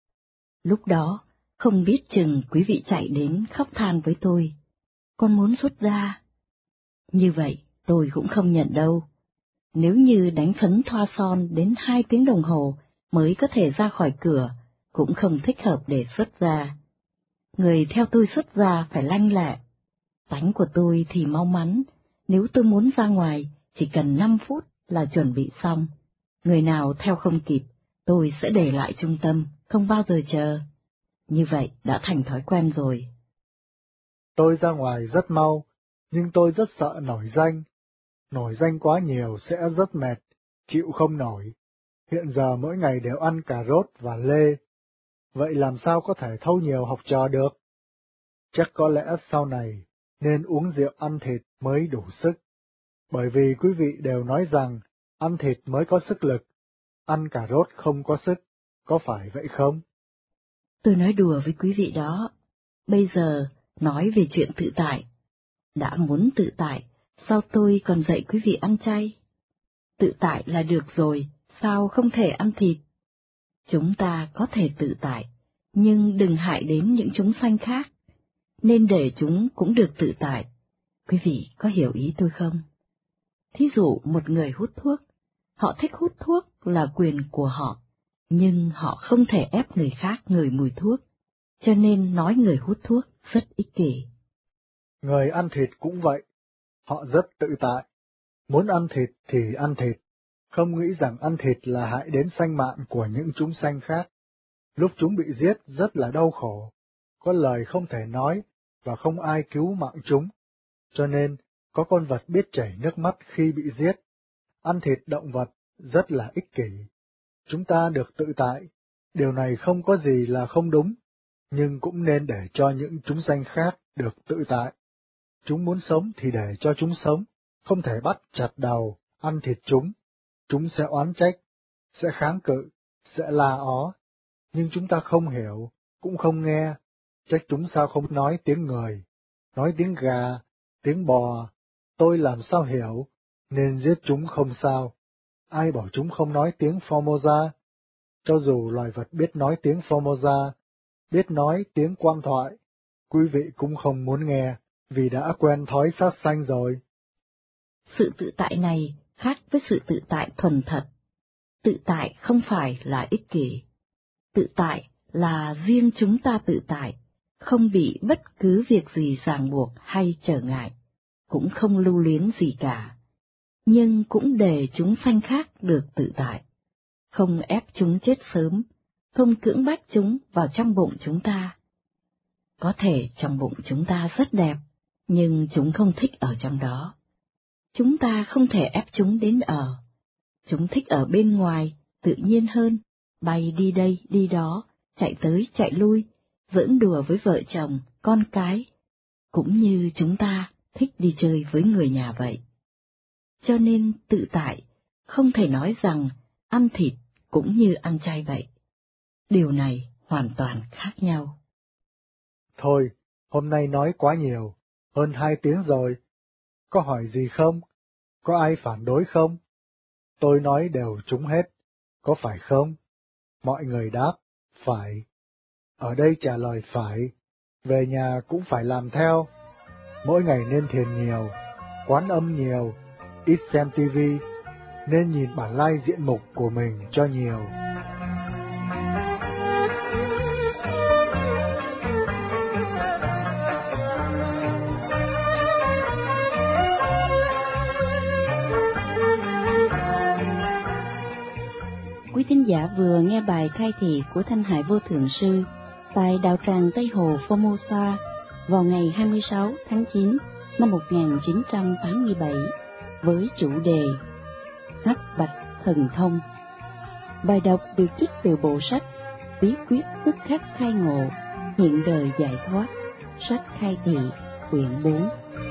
[SPEAKER 1] Lúc đó, không biết chừng quý vị chạy đến khóc than với tôi, con muốn xuất gia. Như vậy, tôi cũng không nhận đâu. Nếu như đánh phấn thoa son đến hai tiếng đồng hồ mới có thể ra khỏi cửa, cũng không thích hợp để xuất gia. Người theo tôi xuất gia phải lanh lẹ. Tánh của tôi thì mau mắn, nếu tôi muốn ra ngoài, chỉ cần năm phút là chuẩn bị xong. Người nào theo không kịp, tôi sẽ để lại trung tâm, không bao giờ chờ. Như vậy đã thành thói quen rồi.
[SPEAKER 2] Tôi ra ngoài rất mau, nhưng tôi rất sợ nổi danh. Nổi danh quá nhiều sẽ rất mệt, chịu không nổi. Hiện giờ mỗi ngày đều ăn cà rốt và lê. Vậy làm sao có thể thâu nhiều học trò được? Chắc có lẽ sau này nên uống rượu ăn thịt mới đủ sức. Bởi vì quý vị đều nói rằng ăn thịt mới có sức lực, ăn cà rốt không có sức, có phải vậy không?
[SPEAKER 1] Tôi nói đùa với quý vị đó. Bây giờ, nói về chuyện tự tại. Đã muốn tự tại, sao tôi còn dạy quý vị ăn chay? Tự tại là được rồi, sao không thể ăn thịt? Chúng ta có thể tự tại, nhưng đừng hại đến những chúng sanh khác, nên để chúng cũng được tự tại. Quý vị có hiểu ý tôi không? Thí dụ một người hút thuốc, họ thích hút thuốc là quyền của họ, nhưng họ không thể ép người khác ngửi mùi thuốc, cho nên nói người hút thuốc rất ích kỷ.
[SPEAKER 2] Người ăn thịt cũng vậy, họ rất tự tại. Muốn ăn thịt thì ăn thịt, không nghĩ rằng ăn thịt là hại đến sanh mạng của những chúng sanh khác. Lúc chúng bị giết rất là đau khổ, có lời không thể nói và không ai cứu mạng chúng. Cho nên, có con vật biết chảy nước mắt khi bị giết. Ăn thịt động vật rất là ích kỷ. Chúng ta được tự tại, điều này không có gì là không đúng, nhưng cũng nên để cho những chúng sanh khác được tự tại. Chúng muốn sống thì để cho chúng sống, không thể bắt chặt đầu, ăn thịt chúng. Chúng sẽ oán trách, sẽ kháng cự, sẽ la ó. Nhưng chúng ta không hiểu, cũng không nghe, trách chúng sao không nói tiếng người, nói tiếng gà, tiếng bò, tôi làm sao hiểu, nên giết chúng không sao. Ai bảo chúng không nói tiếng Formosa? Cho dù loài vật biết nói tiếng Formosa, biết nói tiếng quan thoại, quý vị cũng không muốn nghe, vì đã quen thói sát sanh rồi.
[SPEAKER 1] Sự tự tại này khác với sự tự tại thuần thật. Tự tại không phải là ích kỷ. Tự tại là riêng chúng ta tự tại, không bị bất cứ việc gì ràng buộc hay trở ngại, cũng không lưu luyến gì cả, nhưng cũng để chúng sanh khác được tự tại, không ép chúng chết sớm, không cưỡng bách chúng vào trong bụng chúng ta. Có thể trong bụng chúng ta rất đẹp, nhưng chúng không thích ở trong đó. Chúng ta không thể ép chúng đến ở. Chúng thích ở bên ngoài, tự nhiên hơn, bay đi đây đi đó, chạy tới chạy lui, giỡn đùa với vợ chồng, con cái, cũng như chúng ta thích đi chơi với người nhà vậy. Cho nên tự tại, không thể nói rằng ăn thịt cũng như ăn chay vậy. Điều này hoàn toàn khác nhau.
[SPEAKER 2] Thôi, hôm nay nói quá nhiều, hơn hai tiếng rồi. Có hỏi gì không? Có ai phản đối không? Tôi nói đều trúng hết, có phải không? Mọi người đáp, phải. Ở đây trả lời phải, về nhà cũng phải làm theo. Mỗi ngày nên thiền nhiều, quán âm nhiều, ít xem tivi, nên nhìn bản lai diện mục của mình cho nhiều.
[SPEAKER 1] Quý thính giả vừa nghe bài khai thị của Thanh Hải Vô Thượng Sư tại đạo tràng Tây Hồ Formosa vào ngày hai mươi sáu tháng chín năm một nghìn chín trăm tám mươi bảy với chủ đề Hắc Bạch Thần Thông. Bài đọc được trích từ bộ sách Bí quyết tức khắc khai ngộ, hiện đời giải thoát, sách khai thị, quyển bốn.